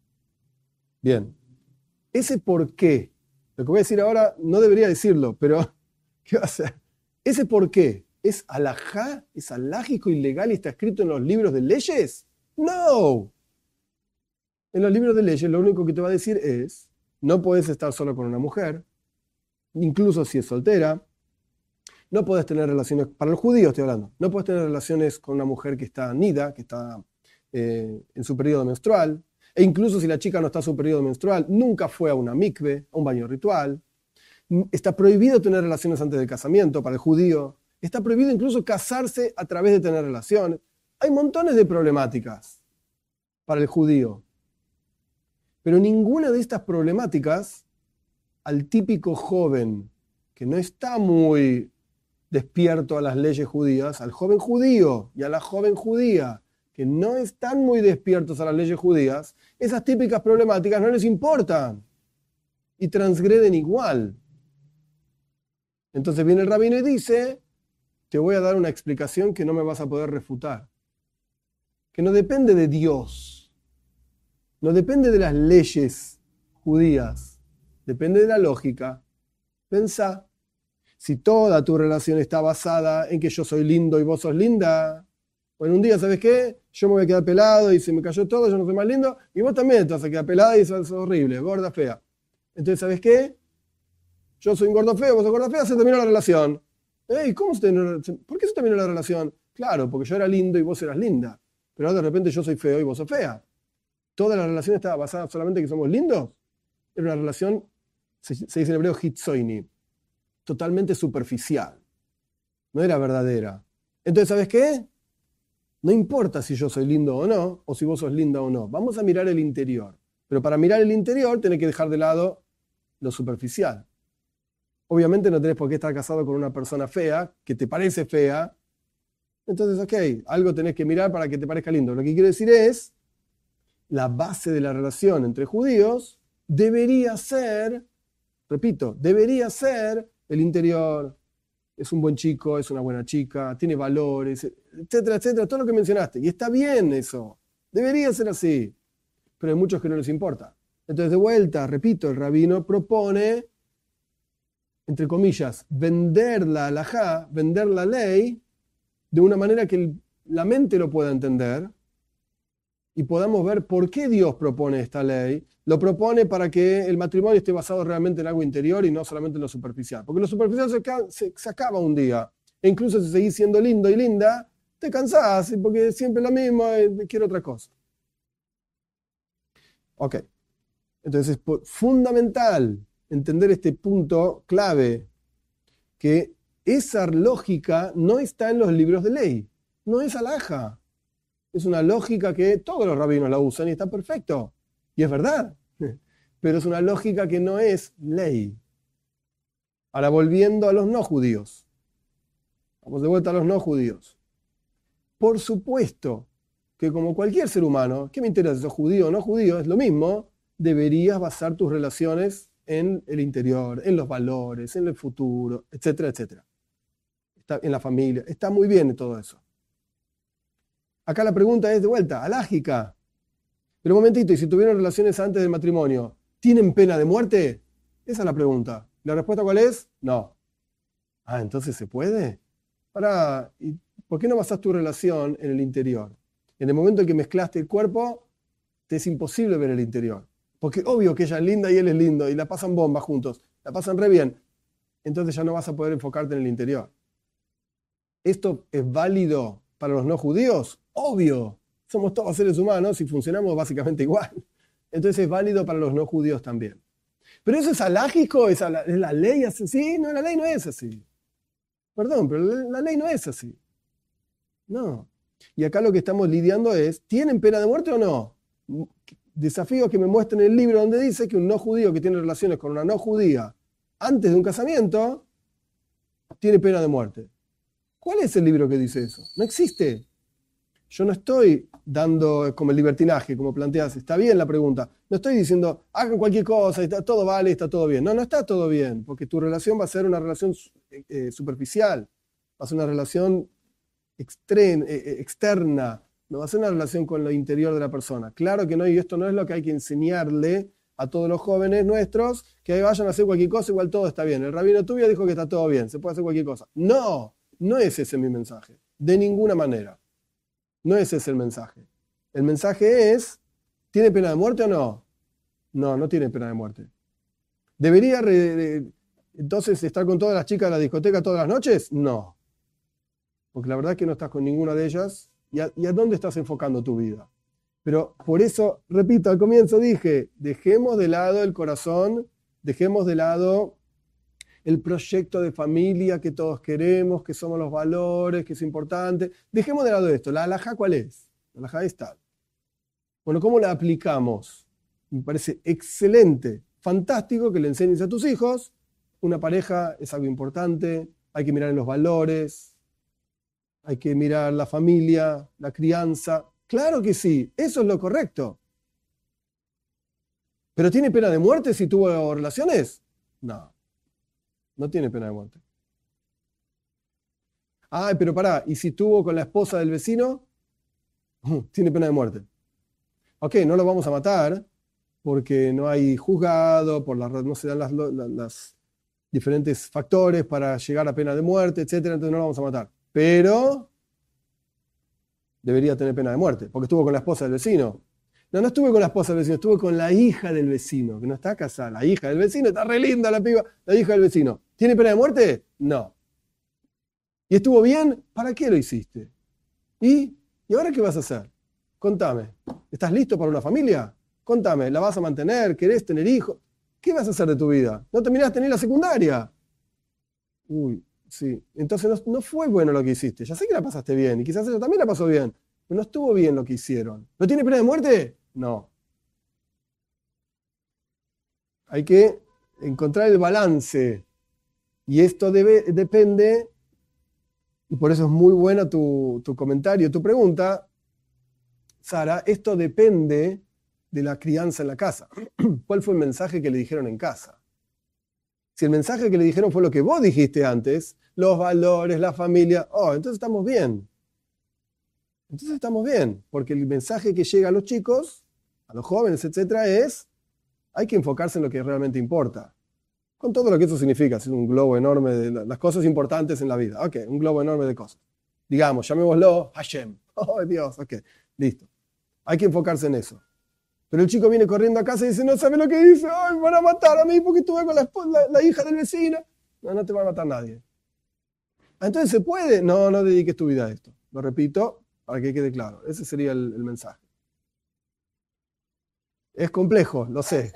A: Bien, ese por qué, lo que voy a decir ahora no debería decirlo, pero ¿qué va a hacer? Ese por qué, ¿es halajá? ¿Es halágico y legal y está escrito en los libros de leyes? No. En los libros de leyes lo único que te va a decir es, no puedes estar solo con una mujer, incluso si es soltera, no puedes tener relaciones, para los judíos estoy hablando, no puedes tener relaciones con una mujer que está nida, que está en su periodo menstrual, e incluso si la chica no está en su periodo menstrual, nunca fue a una mikve, a un baño ritual. Está prohibido tener relaciones antes del casamiento para el judío, está prohibido incluso casarse a través de tener relaciones. Hay montones de problemáticas para el judío. Pero ninguna de estas problemáticas al típico joven que no está muy despierto a las leyes judías, al joven judío y a la joven judía que no están muy despiertos a las leyes judías, esas típicas problemáticas no les importan. y transgreden igual. Entonces viene el rabino y dice, te voy a dar una explicación que no me vas a poder refutar, que no depende de Dios, no depende de las leyes judías, depende de la lógica. Pensá, si toda tu relación está basada en que yo soy lindo y vos sos linda, bueno, un día, ¿sabes qué? Yo me voy a quedar pelado y se me cayó todo, yo no soy más lindo, y vos también te vas a quedar pelada y sos horrible, gorda, fea. Entonces, ¿sabes qué? Yo soy un gordo feo, vos sos gorda fea, se terminó la relación. ¿Cómo se terminó? ¿Por qué se terminó la relación? Claro, porque yo era lindo y vos eras linda, pero ahora de repente yo soy feo y vos sos fea. ¿Toda la relación estaba basada solamente en que somos lindos? Era una relación, se dice en hebreo, hitzoini, totalmente superficial. No era verdadera. Entonces, ¿sabes qué? No importa si yo soy lindo o no, o si vos sos linda o no. Vamos a mirar el interior. Pero para mirar el interior tenés que dejar de lado lo superficial. Obviamente no tenés por qué estar casado con una persona fea, que te parece fea. Entonces, ok, algo tenés que mirar para que te parezca lindo. Lo que quiero decir es, la base de la relación entre judíos debería ser, repito, debería ser el interior. Es un buen chico, es una buena chica, tiene valores, etcétera, etcétera, todo lo que mencionaste. Y está bien eso, debería ser así, pero hay muchos que no les importa. Entonces, de vuelta, repito, el rabino propone, entre comillas, vender la halajá, vender la ley, de una manera que la mente lo pueda entender y podamos ver por qué Dios propone esta ley. Lo propone para que el matrimonio esté basado realmente en algo interior y no solamente en lo superficial. Porque lo superficial se acaba un día. E incluso si seguís siendo lindo y linda, te cansás, porque siempre lo mismo, quiero otra cosa. Ok. Entonces es fundamental entender este punto clave, que esa lógica no está en los libros de ley. No es halajá. Es una lógica que todos los rabinos la usan y está perfecto. Y es verdad. Pero es una lógica que no es ley. Ahora, volviendo a los no judíos. Vamos de vuelta a los no judíos. Por supuesto que como cualquier ser humano, ¿qué me interesa si sos judío o no judío? Es lo mismo, deberías basar tus relaciones en el interior, en los valores, en el futuro, etcétera, etcétera. En la familia. Está muy bien todo eso. Acá la pregunta es de vuelta, alágica. Pero un momentito, ¿y si tuvieron relaciones antes del matrimonio, tienen pena de muerte? Esa es la pregunta. ¿La respuesta cuál es? No. Ah, entonces ¿se puede? ¿Y por qué no basás tu relación en el interior? En el momento en que mezclaste el cuerpo, te es imposible ver el interior. Porque obvio que ella es linda y él es lindo y la pasan bomba juntos, la pasan re bien. Entonces ya no vas a poder enfocarte en el interior. ¿Esto es válido para los no judíos? Obvio. Somos todos seres humanos y funcionamos básicamente igual. Entonces es válido para los no judíos también. ¿Pero eso es alágico? ¿Es la ley así? No, la ley no es así. Perdón, pero la ley no es así. No. Y acá lo que estamos lidiando es, ¿tienen pena de muerte o no? Desafío que me muestren el libro donde dice que un no judío que tiene relaciones con una no judía antes de un casamiento tiene pena de muerte. ¿Cuál es el libro que dice eso? No existe. Yo no estoy dando como el libertinaje, como planteas. Está bien la pregunta. No estoy diciendo, hagan cualquier cosa, todo vale, está todo bien. No, no está todo bien, porque tu relación va a ser una relación superficial. Va a ser una relación externa. No va a ser una relación con lo interior de la persona. Claro que no, y esto no es lo que hay que enseñarle a todos los jóvenes nuestros, que vayan a hacer cualquier cosa, igual todo está bien. El rabino tuyo dijo que está todo bien, se puede hacer cualquier cosa. No, no es ese mi mensaje. De ninguna manera. No ese es el mensaje. El mensaje es, ¿tiene pena de muerte o no? No, no tiene pena de muerte. ¿Debería entonces estar con todas las chicas de la discoteca todas las noches? No. Porque la verdad es que no estás con ninguna de ellas. ¿Y a dónde estás enfocando tu vida? Pero por eso, repito, al comienzo dije, dejemos de lado el corazón, dejemos de lado el proyecto de familia que todos queremos, que somos los valores, que es importante. Dejemos de lado esto. ¿La halajá cuál es? La halajá es tal. Bueno, ¿cómo la aplicamos? Me parece excelente, fantástico que le enseñes a tus hijos. Una pareja es algo importante, hay que mirar en los valores, hay que mirar la familia, la crianza. Claro que sí, eso es lo correcto. ¿Pero tiene pena de muerte si tuvo relaciones? No, no tiene pena de muerte. Ay, pero pará, ¿y si estuvo con la esposa del vecino? Tiene pena de muerte. Ok, no lo vamos a matar porque no hay juzgado, no se dan las diferentes factores para llegar a pena de muerte, etcétera, entonces no lo vamos a matar. Pero debería tener pena de muerte, porque estuvo con la esposa del vecino. No, no estuve con la esposa del vecino, estuve con la hija del vecino, que no está casada. La hija del vecino, está re linda la piba, la hija del vecino. ¿Tiene pena de muerte? No. ¿Y estuvo bien? ¿Para qué lo hiciste? ¿Y ahora qué vas a hacer? Contame. ¿Estás listo para una familia? Contame, ¿la vas a mantener? ¿Querés tener hijos? ¿Qué vas a hacer de tu vida? ¿No terminaste ni la secundaria? Uy, sí. Entonces no fue bueno lo que hiciste. Ya sé que la pasaste bien y quizás ella también la pasó bien, pero no estuvo bien lo que hicieron. ¿No tiene pena de muerte? No. Hay que encontrar el balance. Y esto depende, y por eso es muy buena tu comentario, tu pregunta, Sara, esto depende de la crianza en la casa. ¿Cuál fue el mensaje que le dijeron en casa? Si el mensaje que le dijeron fue lo que vos dijiste antes, los valores, la familia, entonces estamos bien. Entonces estamos bien, porque el mensaje que llega a los chicos, a los jóvenes, etcétera, hay que enfocarse en lo que realmente importa. Con todo lo que eso significa, es un globo enorme de las cosas importantes en la vida. Ok, un globo enorme de cosas. Digamos, llamémoslo Hashem. Oh, Dios, ok, listo. Hay que enfocarse en eso. Pero el chico viene corriendo a casa y dice, no sabe lo que dice, ay, me van a matar a mí porque estuve con la hija del vecino. No, no te va a matar nadie. Entonces, ¿se puede? No, no dediques tu vida a esto. Lo repito para que quede claro. Ese sería el mensaje. Es complejo, lo sé.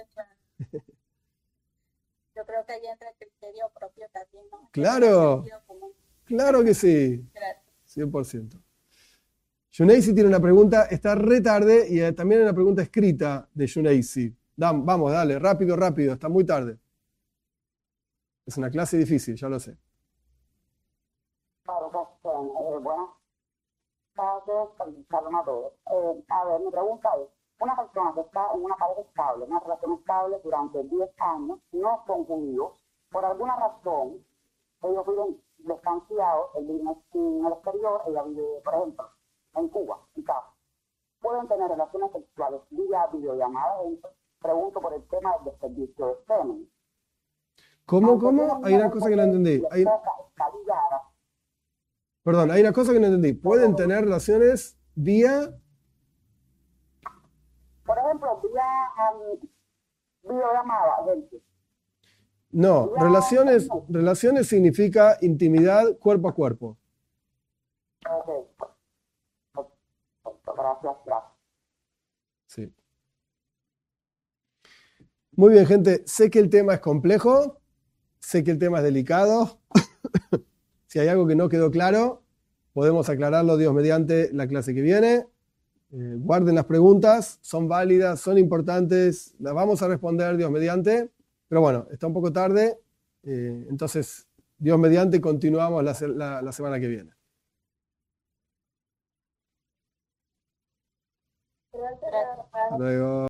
D: Yo creo que ahí entra el criterio propio también, ¿no?
A: Claro, claro que sí. 100%. Yuneisi tiene una pregunta, está re tarde, y también hay una pregunta escrita de Yuneisi. Vamos, dale, rápido, está muy tarde. Es una clase difícil, ya lo sé.
E: Claro, buenas tardes, Carlos a todos. A ver, mi pregunta es, una persona que está en una pareja estable, una relación estable durante 10 años, no son judíos, por alguna razón, ellos viven distanciados, él vive en el exterior, ella vive, por ejemplo, en Cuba, en casa. Pueden tener relaciones sexuales vía videollamada. Pregunto por el tema del desperdicio de semen.
A: ¿Cómo? Hay una cosa que no entendí. Perdón, hay una cosa que no entendí. ¿Pueden tener relaciones vía?
E: Por ejemplo, vía videollamada, gente.
A: No, relaciones significa intimidad cuerpo a cuerpo.
E: Ok. Gracias.
A: Sí. Muy bien, gente. Sé que el tema es complejo, sé que el tema es delicado. Si hay algo que no quedó claro, podemos aclararlo, Dios mediante, la clase que viene. Guarden las preguntas, son válidas, son importantes, las vamos a responder, Dios mediante. Pero bueno, está un poco tarde, entonces, Dios mediante, continuamos la semana que viene.
D: Gracias.
A: Hasta luego.